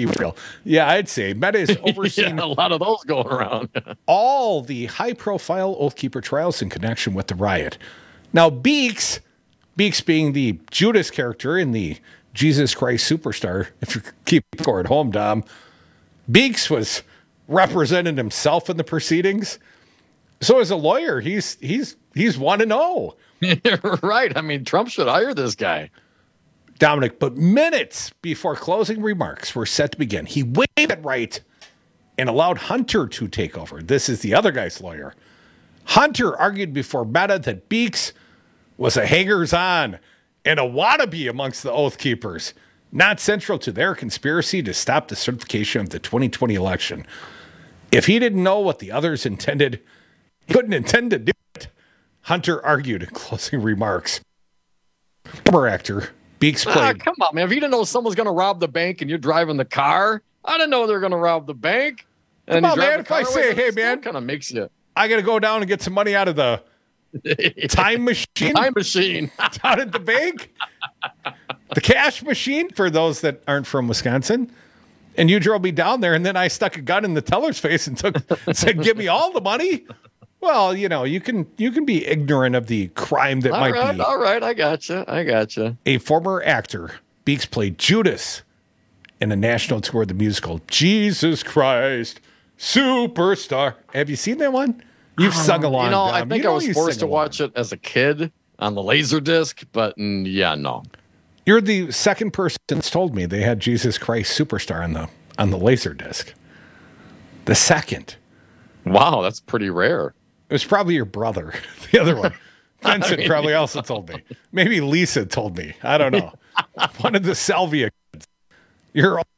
[SPEAKER 16] real. Yeah, I'd say Meta is overseeing
[SPEAKER 17] yeah, a lot of those going around.
[SPEAKER 16] all the high-profile Oath Keeper trials in connection with the riot. Now, Beeks, Beeks being the Judas character in the Jesus Christ Superstar, if you keep score at home, Dom, Beeks was representing himself in the proceedings. So as a lawyer, he's he's he's one and oh.
[SPEAKER 17] Right. I mean, Trump should hire this guy.
[SPEAKER 16] Dominic, but minutes before closing remarks were set to begin, he waived it right and allowed Hunter to take over. This is the other guy's lawyer. Hunter argued before Meta that Beeks was a hangers-on and a wannabe amongst the Oath Keepers, not central to their conspiracy to stop the certification of the twenty twenty election. If he didn't know what the others intended, he couldn't intend to do it, Hunter argued in closing remarks. Former actor Beeks played.
[SPEAKER 17] Ah, come on, man. If you didn't know someone's going to rob the bank and you're driving the car, I didn't know they were going to rob the bank. And
[SPEAKER 16] Come on, man. If I say, hey, man,
[SPEAKER 17] kind of makes you.
[SPEAKER 16] I got to go down and get some money out of the time machine.
[SPEAKER 17] Time machine.
[SPEAKER 16] Down at the bank. The cash machine, for those that aren't from Wisconsin. And you drove me down there, and then I stuck a gun in the teller's face and took said, give me all the money. Well, you know, you can you can be ignorant of the crime that
[SPEAKER 17] all
[SPEAKER 16] might
[SPEAKER 17] right,
[SPEAKER 16] be.
[SPEAKER 17] All right, I gotcha. I gotcha.
[SPEAKER 16] A former actor, Beeks played Judas in a national tour of the musical Jesus Christ Superstar. Have you seen that one? You've um, sung along.
[SPEAKER 17] You know,
[SPEAKER 16] Dom.
[SPEAKER 17] I think
[SPEAKER 16] you know
[SPEAKER 17] I was forced to watch it as a kid on the Laserdisc, but mm, yeah, no.
[SPEAKER 16] You're the second person that's told me they had Jesus Christ Superstar on the on the Laserdisc. The second.
[SPEAKER 17] Wow, that's pretty rare.
[SPEAKER 16] It was probably your brother. The other one. Vincent I mean, probably also told me. Maybe Lisa told me. I don't know. One of the Salvia kids. You're all,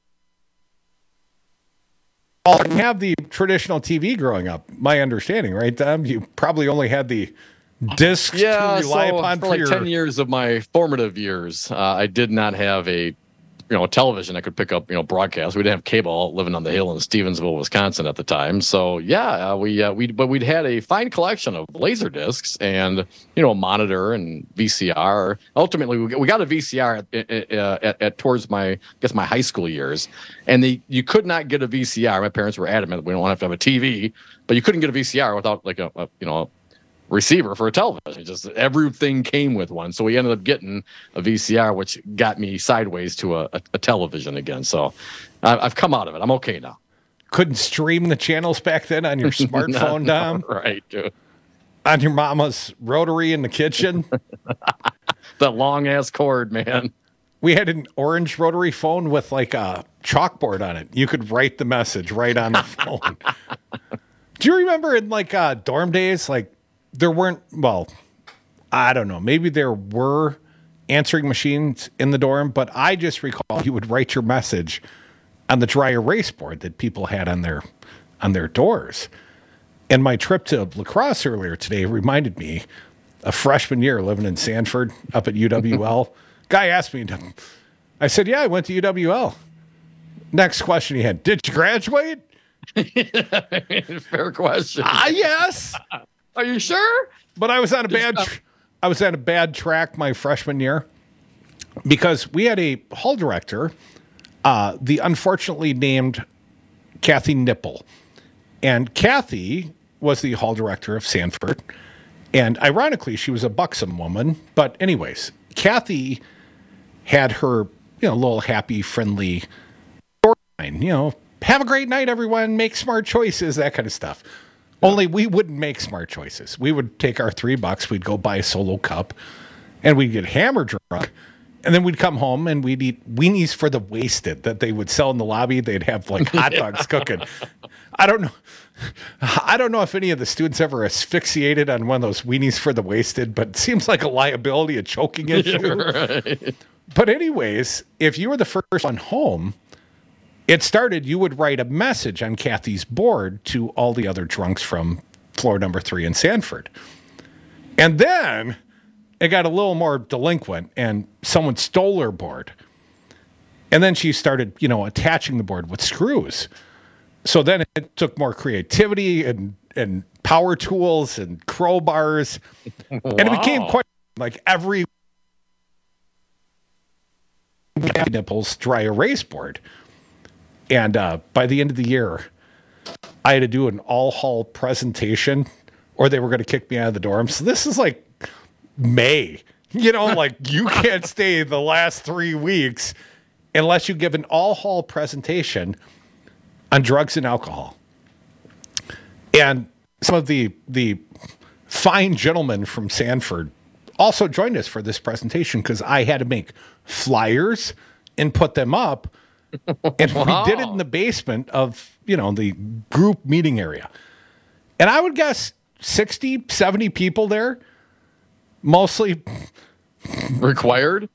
[SPEAKER 16] all didn't have the traditional T V growing up. My understanding, right, Tom? You probably only had the discs
[SPEAKER 17] yeah,
[SPEAKER 16] to rely
[SPEAKER 17] so
[SPEAKER 16] upon
[SPEAKER 17] for
[SPEAKER 16] for
[SPEAKER 17] like
[SPEAKER 16] your...
[SPEAKER 17] ten years of my formative years. Uh, I did not have a you know, television I could pick up, you know, broadcast. We didn't have cable living on the hill in Stevensville, Wisconsin at the time. So yeah, uh, we, uh, we, but we'd had a fine collection of laser discs and, you know, a monitor and V C R. Ultimately, we, we got a V C R at, at, at towards my, I guess my high school years. And the, you could not get a V C R. My parents were adamant we don't have to have a T V, but you couldn't get a V C R without like a, a you know, receiver for a television. Just everything came with one. So we ended up getting a V C R, which got me sideways to a, a, a television again. So I, I've come out of it. I'm okay now.
[SPEAKER 16] Couldn't stream the channels back then on your smartphone,
[SPEAKER 17] no,
[SPEAKER 16] Dom?
[SPEAKER 17] No, right, dude.
[SPEAKER 16] On your mama's rotary in the kitchen?
[SPEAKER 17] That long ass cord, man.
[SPEAKER 16] We had an orange rotary phone with like a chalkboard on it. You could write the message right on the phone. Do you remember in like uh, dorm days, like there weren't, well, I don't know, maybe there were answering machines in the dorm, but I just recall you would write your message on the dry erase board that people had on their on their doors. And my trip to La Crosse earlier today reminded me of freshman year living in Sanford up at U W L. Guy asked me, I said, yeah, I went to U W L. Next question he had, did you graduate?
[SPEAKER 17] Fair question.
[SPEAKER 16] Ah, uh, yes.
[SPEAKER 17] Are you sure?
[SPEAKER 16] But I was on a bad, tr- I was on a bad track my freshman year because we had a hall director, uh, the unfortunately named Kathy Nipple, and Kathy was the hall director of Sanford, and ironically, she was a buxom woman. But anyways, Kathy had her, you know, little happy, friendly storyline. You know, have a great night, everyone. Make smart choices, that kind of stuff. Only we wouldn't make smart choices. We would take our three bucks, we'd go buy a Solo cup, and we'd get hammered drunk. And then we'd come home and we'd eat weenies for the wasted that they would sell in the lobby. They'd have like hot dogs yeah. cooking. I don't know. I don't know if any of the students ever asphyxiated on one of those weenies for the wasted, but it seems like a liability, a choking issue. Right. But anyways, if you were the first one home, it started, you would write a message on Kathy's board to all the other drunks from floor number three in Sanford. And then it got a little more delinquent and someone stole her board. And then she started, you know, attaching the board with screws. So then it took more creativity and, and power tools and crowbars. Wow. And it became quite like every Nipples dry erase board. And uh, by the end of the year, I had to do an all-hall presentation or they were going to kick me out of the dorm. So this is like May. You know, like you can't stay the last three weeks unless you give an all-hall presentation on drugs and alcohol. And some of the the fine gentlemen from Sanford also joined us for this presentation because I had to make flyers and put them up. And wow. we did it in the basement of, you know, the group meeting area. And I would guess sixty, seventy people there, mostly
[SPEAKER 17] required.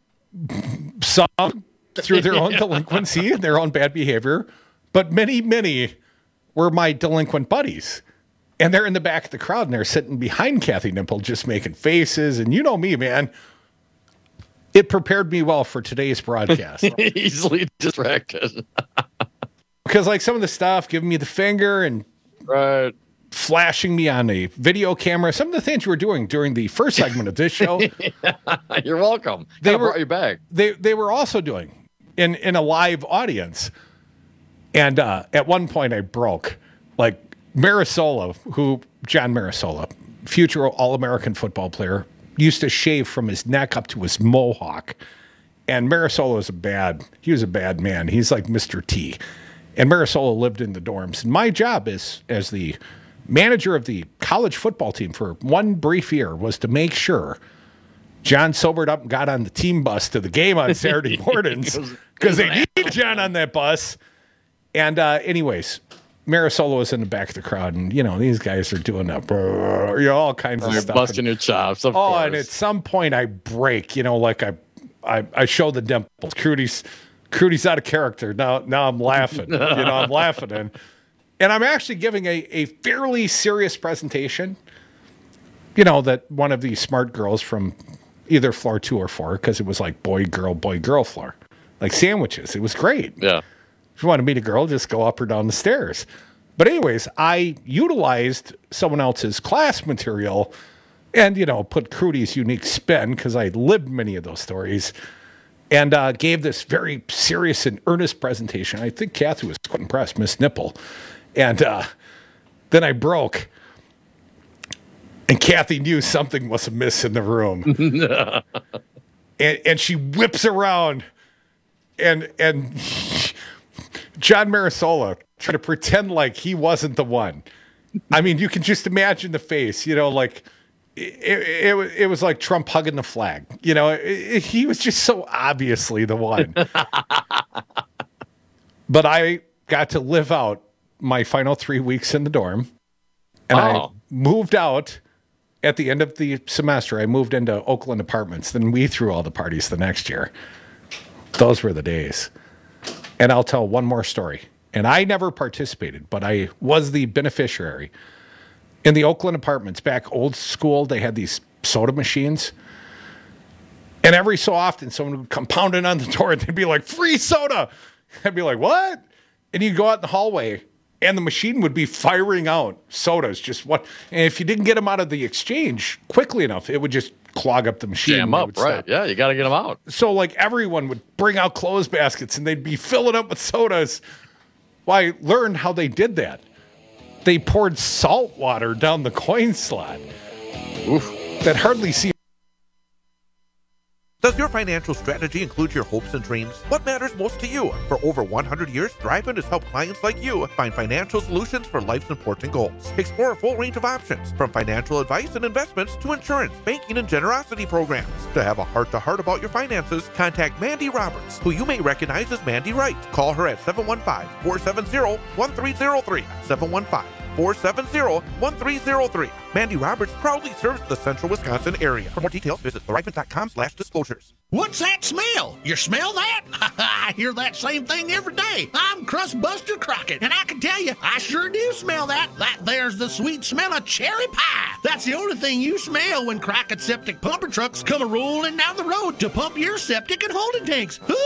[SPEAKER 16] Some through their own yeah. delinquency and their own bad behavior, but many, many were my delinquent buddies. And they're in the back of the crowd and they're sitting behind Kathy Nimple just making faces. And you know me, man. It prepared me well for today's broadcast.
[SPEAKER 17] Easily distracted.
[SPEAKER 16] Because like some of the stuff, giving me the finger and
[SPEAKER 17] right.
[SPEAKER 16] flashing me on a video camera, some of the things you were doing during the first segment of this show.
[SPEAKER 17] You're welcome.
[SPEAKER 16] They
[SPEAKER 17] Kinda
[SPEAKER 16] were
[SPEAKER 17] brought you back.
[SPEAKER 16] They they were also doing in, in a live audience. And uh, at one point I broke. Like Marisola, who John Marisola, future All-American football player, used to shave from his neck up to his mohawk. And Marisola was a bad, he was a bad man. He's like Mister T. And Marisola lived in the dorms. And my job is, as the manager of the college football team for one brief year, was to make sure John sobered up and got on the team bus to the game on Saturday mornings because they need John on that bus. And uh, anyways, Marisola was in the back of the crowd, and you know these guys are doing up, you know, all kinds of
[SPEAKER 17] You're
[SPEAKER 16] stuff.
[SPEAKER 17] Busting your chops, of
[SPEAKER 16] oh,
[SPEAKER 17] course.
[SPEAKER 16] And at some point I break, you know, like I, I, I show the dimples. Crudy's, Crudy's out of character now. Now I'm laughing, you know, I'm laughing, and and I'm actually giving a a fairly serious presentation. You know that one of these smart girls from either floor two or four, because it was like boy girl boy girl floor, like sandwiches. It was great.
[SPEAKER 17] Yeah.
[SPEAKER 16] If you want to meet a girl, just go up or down the stairs. But anyways, I utilized someone else's class material and, you know, put Crudy's unique spin because I lived many of those stories and uh, gave this very serious and earnest presentation. I think Kathy was quite impressed, Miss Nipple. And uh, then I broke. And Kathy knew something was amiss in the room. and, and she whips around and and... John Marisola trying to pretend like he wasn't the one. I mean, you can just imagine the face, you know, like it, it, it, it was like Trump hugging the flag. You know, it, it, he was just so obviously the one. But I got to live out my final three weeks in the dorm. And oh. I moved out at the end of the semester. I moved into Oakland Apartments. Then we threw all the parties the next year. Those were the days. And I'll tell one more story. And I never participated, but I was the beneficiary. In the Oakland Apartments, back old school, they had these soda machines. And every so often, someone would come pounding on the door and they'd be like, free soda. I'd be like, what? And you'd go out in the hallway and the machine would be firing out sodas. Just what? And if you didn't get them out of the exchange quickly enough, it would just clog up the machine.
[SPEAKER 17] Jam up, right. Stop. Yeah, you got to get them out.
[SPEAKER 16] So like everyone would bring out clothes baskets and they'd be filling up with sodas. Well, I learned how they did that. They poured salt water down the coin slot. Oof. That hardly seemed.
[SPEAKER 8] Does your financial strategy include your hopes and dreams? What matters most to you? For over one hundred years, Thrivent has helped clients like you find financial solutions for life's important goals. Explore a full range of options, from financial advice and investments to insurance, banking, and generosity programs. To have a heart-to-heart about your finances, contact Mandy Roberts, who you may recognize as Mandy Wright. Call her at seven one five, four seven zero, one three zero three, seven one five, four seven zero, one three zero three. Mandy Roberts proudly serves the central Wisconsin area. For more details, visit thrivent.com slash disclosures.
[SPEAKER 9] What's that smell? You smell that? I hear that same thing every day. I'm Crustbuster Crockett, and I can tell you, I sure do smell that. That there's the sweet smell of cherry pie. That's the only thing you smell when Crockett septic pumper trucks come a rolling down the road to pump your septic and holding tanks. Ooh,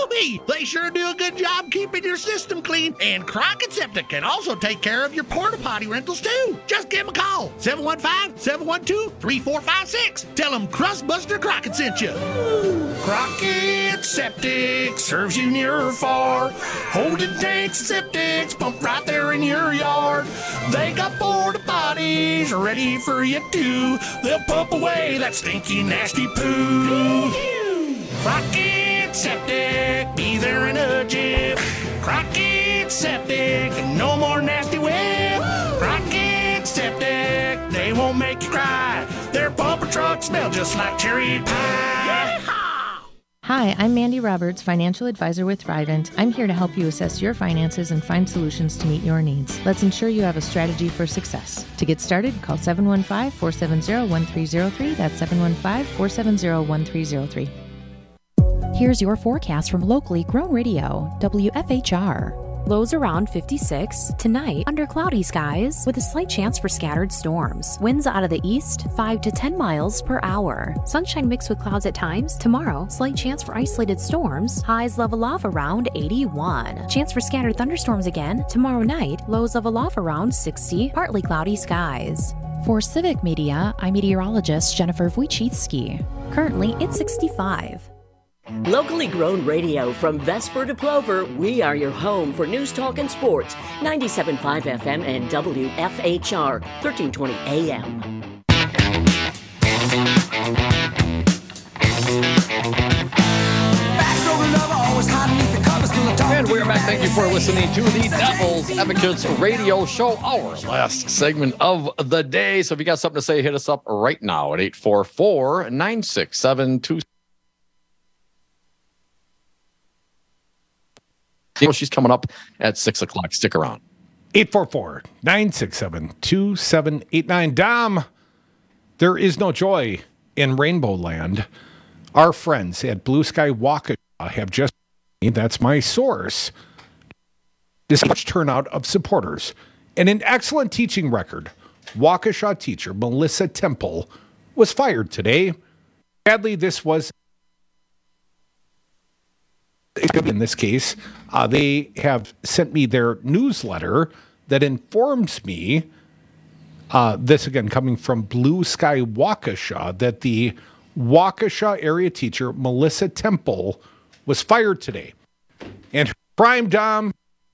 [SPEAKER 9] me. They sure do a good job keeping your system clean. And Crockett Septic can also take care of your porta potty rentals too. Just give them a call. seven one five, seven one two, three four five six. Tell them Crustbuster Crockett sent you.
[SPEAKER 10] Crockett Septic serves you near or far. Holding tanks and septics pumped right there in your yard. They got porta potties ready for you too. They'll pump away that stinky, nasty poo. Crockett Septic, be there in a jiff. Crockett Septic, no more nasty whip. Crockett Septic, they won't make you cry. Their pumper trucks smell just like cherry pie.
[SPEAKER 11] Hi, I'm Mandy Roberts, financial advisor with Thrivent. I'm here to help you assess your finances and find solutions to meet your needs. Let's ensure you have a strategy for success. To get started, call seven one five, four seven zero, one three zero three. That's seven one five, four seven zero, one three zero three.
[SPEAKER 23] Here's your forecast from locally grown radio, W F H R. Lows around fifty-six. Tonight, under cloudy skies with a slight chance for scattered storms. Winds out of the east, five to ten miles per hour. Sunshine mixed with clouds at times. Tomorrow, slight chance for isolated storms. Highs level off around eighty-one. Chance for scattered thunderstorms again. Tomorrow night, lows level off around sixty. Partly cloudy skies. For Civic Media, I'm meteorologist Jennifer Wojcicki. Currently, it's sixty-five.
[SPEAKER 30] Locally grown radio from Vesper to Plover, we are your home for news, talk, and sports. ninety-seven point five F M and W F H R, thirteen twenty A M.
[SPEAKER 17] And we're back. Thank you for listening to the Devil's Advocates Radio Show, our last segment of the day. So if you got something to say, hit us up right now at eight four four, nine six seven, two. She's coming up at six o'clock. Stick around.
[SPEAKER 16] eight four four, nine six seven, two seven eight nine. Dom, there is no joy in Rainbow Land. Our friends at Blue Sky Waukesha have just, that's my source, this much turnout of supporters and an excellent teaching record. Waukesha teacher Melissa Temple was fired today. Sadly, this was in this case, uh, they have sent me their newsletter that informs me, uh, this again coming from Blue Sky Waukesha, that the Waukesha area teacher, Melissa Temple, was fired today. And her prime dom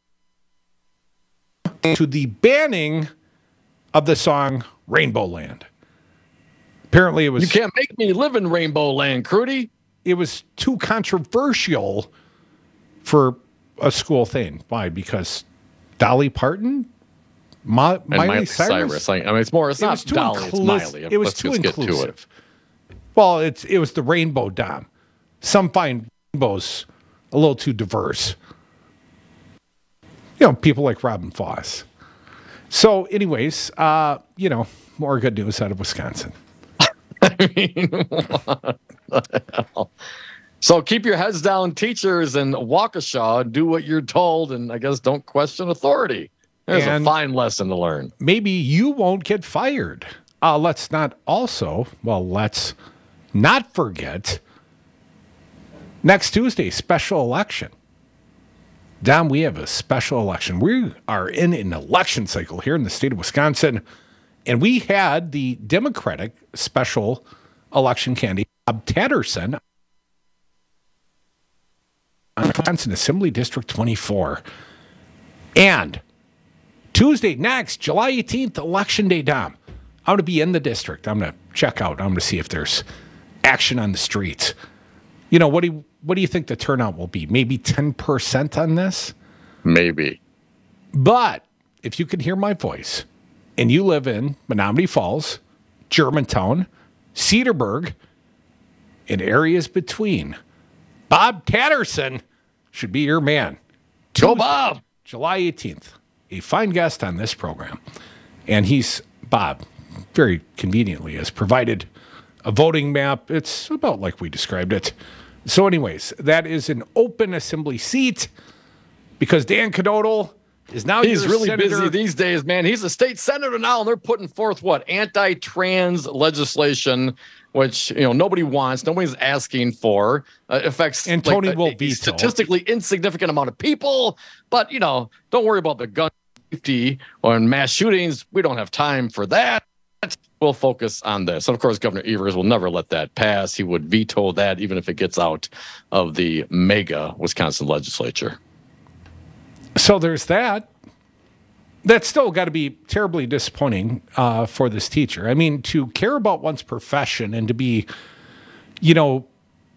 [SPEAKER 16] to the banning of the song Rainbow Land. Apparently it was...
[SPEAKER 17] You can't make me live in Rainbow Land, Crudy.
[SPEAKER 16] It was too controversial for a school thing. Why? Because Dolly Parton, Ma- Miley, Miley Cyrus.
[SPEAKER 17] Cyrus. I mean, it's more. It's
[SPEAKER 16] it
[SPEAKER 17] not Dolly.
[SPEAKER 16] Inclus-
[SPEAKER 17] it's Miley.
[SPEAKER 16] It was
[SPEAKER 17] Let's
[SPEAKER 16] too
[SPEAKER 17] just
[SPEAKER 16] inclusive.
[SPEAKER 17] Get to it.
[SPEAKER 16] Well, it's it was the rainbow dom. Some find rainbows a little too diverse. You know, people like Robin Foss. So, anyways, uh, you know, more good news out of Wisconsin.
[SPEAKER 17] I mean, what the hell? So keep your heads down, teachers in Waukesha. Do what you're told, and I guess don't question authority. There's and a fine lesson to learn.
[SPEAKER 16] Maybe you won't get fired. Uh, let's not also, well, let's not forget next Tuesday, special election. Dom, we have a special election. We are in an election cycle here in the state of Wisconsin, and we had the Democratic special election candidate, Bob Tatterson, on Wisconsin Assembly District twenty-four. And Tuesday next, July eighteenth, Election Day, Dom. I'm going to be in the district. I'm going to check out. I'm going to see if there's action on the streets. You know, what do you, what do you think the turnout will be? Maybe ten percent on this?
[SPEAKER 17] Maybe.
[SPEAKER 16] But if you can hear my voice and you live in Menominee Falls, Germantown, Cedarburg, and areas between, Bob Tatterson should be your man.
[SPEAKER 17] Go Bob!
[SPEAKER 16] July eighteenth, a fine guest on this program. And he's, Bob, very conveniently has provided a voting map. It's about like we described it. So anyways, that is an open assembly seat because Dan Knodel is now
[SPEAKER 17] he's
[SPEAKER 16] your
[SPEAKER 17] really
[SPEAKER 16] senator.
[SPEAKER 17] busy these days, man. He's a state senator now, and they're putting forth what anti-trans legislation, which you know nobody wants, nobody's asking for. Uh, affects
[SPEAKER 16] and Tony
[SPEAKER 17] like,
[SPEAKER 16] will
[SPEAKER 17] a,
[SPEAKER 16] veto.
[SPEAKER 17] a statistically insignificant amount of people. But you know, don't worry about the gun safety or mass shootings. We don't have time for that. We'll focus on this. And of course, Governor Evers will never let that pass. He would veto that even if it gets out of the mega Wisconsin legislature.
[SPEAKER 16] So there's that. That's still got to be terribly disappointing uh, for this teacher. I mean, to care about one's profession and to be, you know,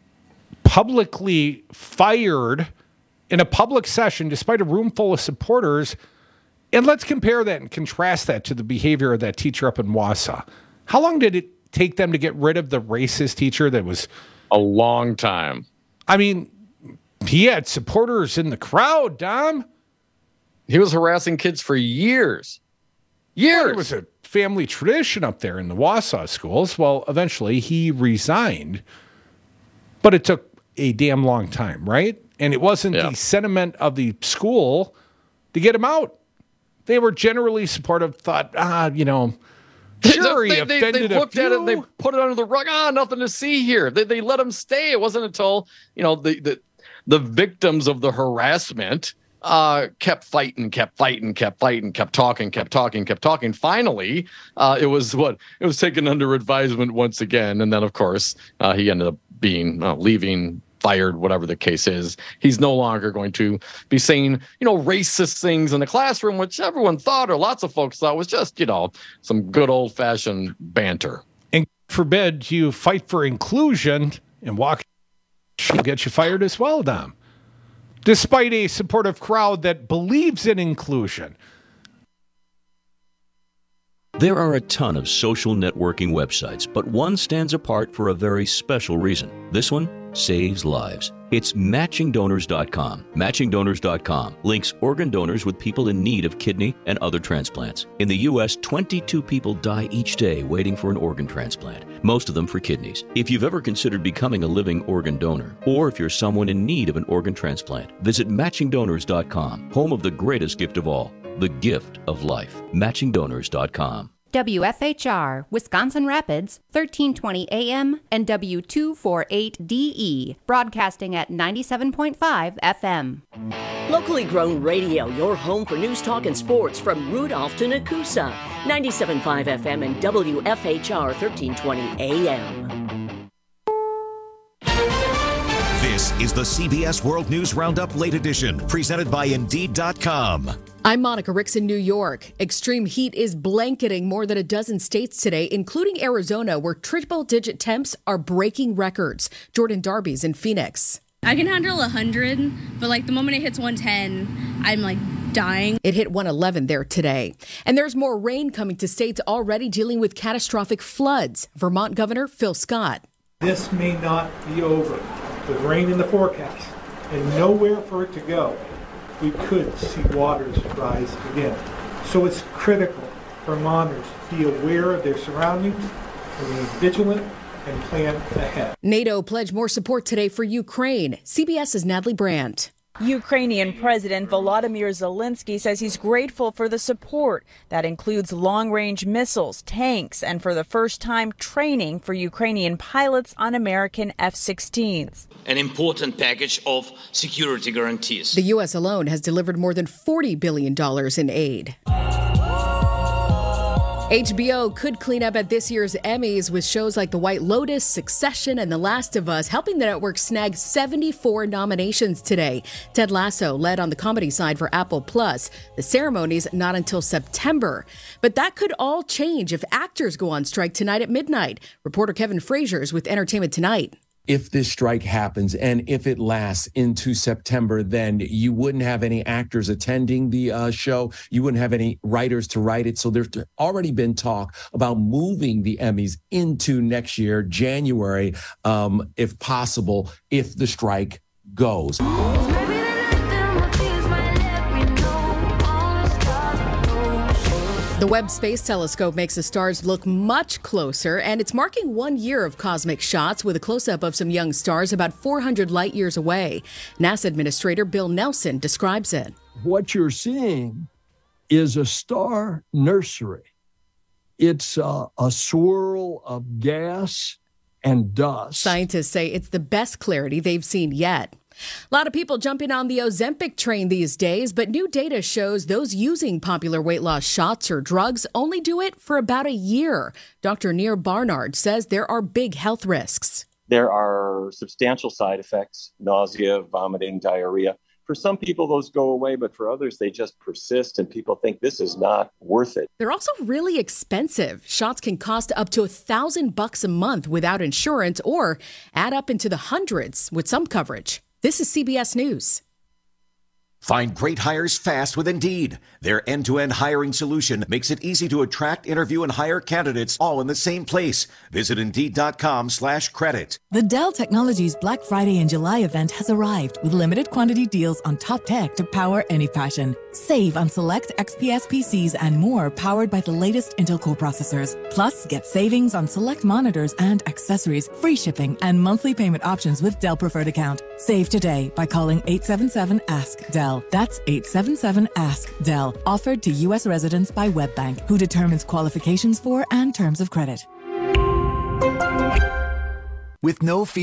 [SPEAKER 16] publicly fired in a public session despite a room full of supporters. And let's compare that and contrast that to the behavior of that teacher up in Wausau. How long did it take them to get rid of the racist teacher that was...
[SPEAKER 17] A long time.
[SPEAKER 16] I mean, he had supporters in the crowd, Dom.
[SPEAKER 17] He was harassing kids for years. Years.
[SPEAKER 16] Well, it was a family tradition up there in the Wausau schools. Well, eventually he resigned. But it took a damn long time, right? And it wasn't yeah. the sentiment of the school to get him out. They were generally supportive, thought, ah, you know, sure, he
[SPEAKER 17] they, they,
[SPEAKER 16] offended
[SPEAKER 17] they looked
[SPEAKER 16] a few.
[SPEAKER 17] at it and they put it under the rug. Ah, nothing to see here. They, they let him stay. It wasn't until, you know, the, the, the victims of the harassment uh, kept fighting, kept fighting, kept fighting, kept talking, kept talking, kept talking. Finally, uh, it was what? It was taken under advisement once again. And then, of course, uh, he ended up being, uh, leaving, fired, whatever the case is. He's no longer going to be saying, you know, racist things in the classroom, which everyone thought, or lots of folks thought, was just, you know, some good old-fashioned banter.
[SPEAKER 16] And forbid you fight for inclusion and walk, she'll get you fired as well, Dom. Despite a supportive crowd that believes in inclusion.
[SPEAKER 1] There are a ton of social networking websites, but one stands apart for a very special reason. This one saves lives. It's matching donors dot com. matching donors dot com links organ donors with people in need of kidney and other transplants. In the U S, twenty-two people die each day waiting for an organ transplant, most of them for kidneys. If you've ever considered becoming a living organ donor, or if you're someone in need of an organ transplant, visit matching donors dot com, home of the greatest gift of all, the gift of life. matching donors dot com.
[SPEAKER 12] W F H R, Wisconsin Rapids, thirteen twenty A M and W two forty-eight D E, broadcasting at ninety-seven point five F M.
[SPEAKER 30] Locally grown radio, your home for news, talk, and sports from Rudolph to Nakusa, ninety-seven point five F M and W F H R, thirteen twenty A M.
[SPEAKER 13] This is the C B S World News Roundup Late Edition, presented by Indeed dot com.
[SPEAKER 15] I'm Monica Ricks in New York. Extreme heat is blanketing more than a dozen states today, including Arizona, where triple-digit temps are breaking records. Jordan Darby's in Phoenix.
[SPEAKER 18] I can handle one hundred, but like the moment it hits one ten, I'm like dying.
[SPEAKER 15] It hit one eleven there today. And there's more rain coming to states already dealing with catastrophic floods. Vermont Governor Phil Scott.
[SPEAKER 19] This may not be over. With rain in the forecast and nowhere for it to go, we could see waters rise again. So it's critical for Vermonters to be aware of their surroundings, remain vigilant, and plan ahead.
[SPEAKER 15] NATO pledged more support today for Ukraine. CBS's Natalie Brandt.
[SPEAKER 20] Ukrainian President Volodymyr Zelensky says he's grateful for the support. That includes long-range missiles, tanks, and for the first time, training for Ukrainian pilots on American F sixteens.
[SPEAKER 21] An important package of security guarantees.
[SPEAKER 15] The U S alone has delivered more than forty billion dollars in aid. H B O could clean up at this year's Emmys with shows like The White Lotus, Succession, and The Last of Us, helping the network snag seventy-four nominations today. Ted Lasso led on the comedy side for Apple Plus. The ceremony's not until September. But that could all change if actors go on strike tonight at midnight. Reporter Kevin Frazier's with Entertainment Tonight.
[SPEAKER 22] If this strike happens and if it lasts into September, then you wouldn't have any actors attending the uh, show. You wouldn't have any writers to write it. So there's already been talk about moving the Emmys into next year, January, um, if possible, if the strike goes.
[SPEAKER 15] The Webb Space Telescope makes the stars look much closer, and it's marking one year of cosmic shots with a close-up of some young stars about four hundred light years away. NASA Administrator Bill Nelson describes it.
[SPEAKER 3] What you're seeing is a star nursery. It's uh, a swirl of gas and dust.
[SPEAKER 15] Scientists say it's the best clarity they've seen yet. A lot of people jumping on the Ozempic train these days, but new data shows those using popular weight loss shots or drugs only do it for about a year. Doctor Nir Barnard says there are big health risks.
[SPEAKER 4] There are substantial side effects, nausea, vomiting, diarrhea. For some people, those go away, but for others, they just persist, and people think this is not worth it.
[SPEAKER 15] They're also really expensive. Shots can cost up to a thousand bucks a month without insurance, or add up into the hundreds with some coverage. This is C B S News.
[SPEAKER 13] Find great hires fast with Indeed. Their end-to-end hiring solution makes it easy to attract, interview, and hire candidates all in the same place. Visit Indeed.com slash credit.
[SPEAKER 5] The Dell Technologies Black Friday and July event has arrived with limited quantity deals on top tech to power any passion. Save on select X P S P Cs and more powered by the latest Intel Core processors. Plus, get savings on select monitors and accessories, free shipping, and monthly payment options with Dell Preferred Account. Save today by calling eight seven seven ask Dell. That's eight seven seven ask Dell. Offered to U S residents by WebBank, who determines qualifications for and terms of credit.
[SPEAKER 6] With no fee.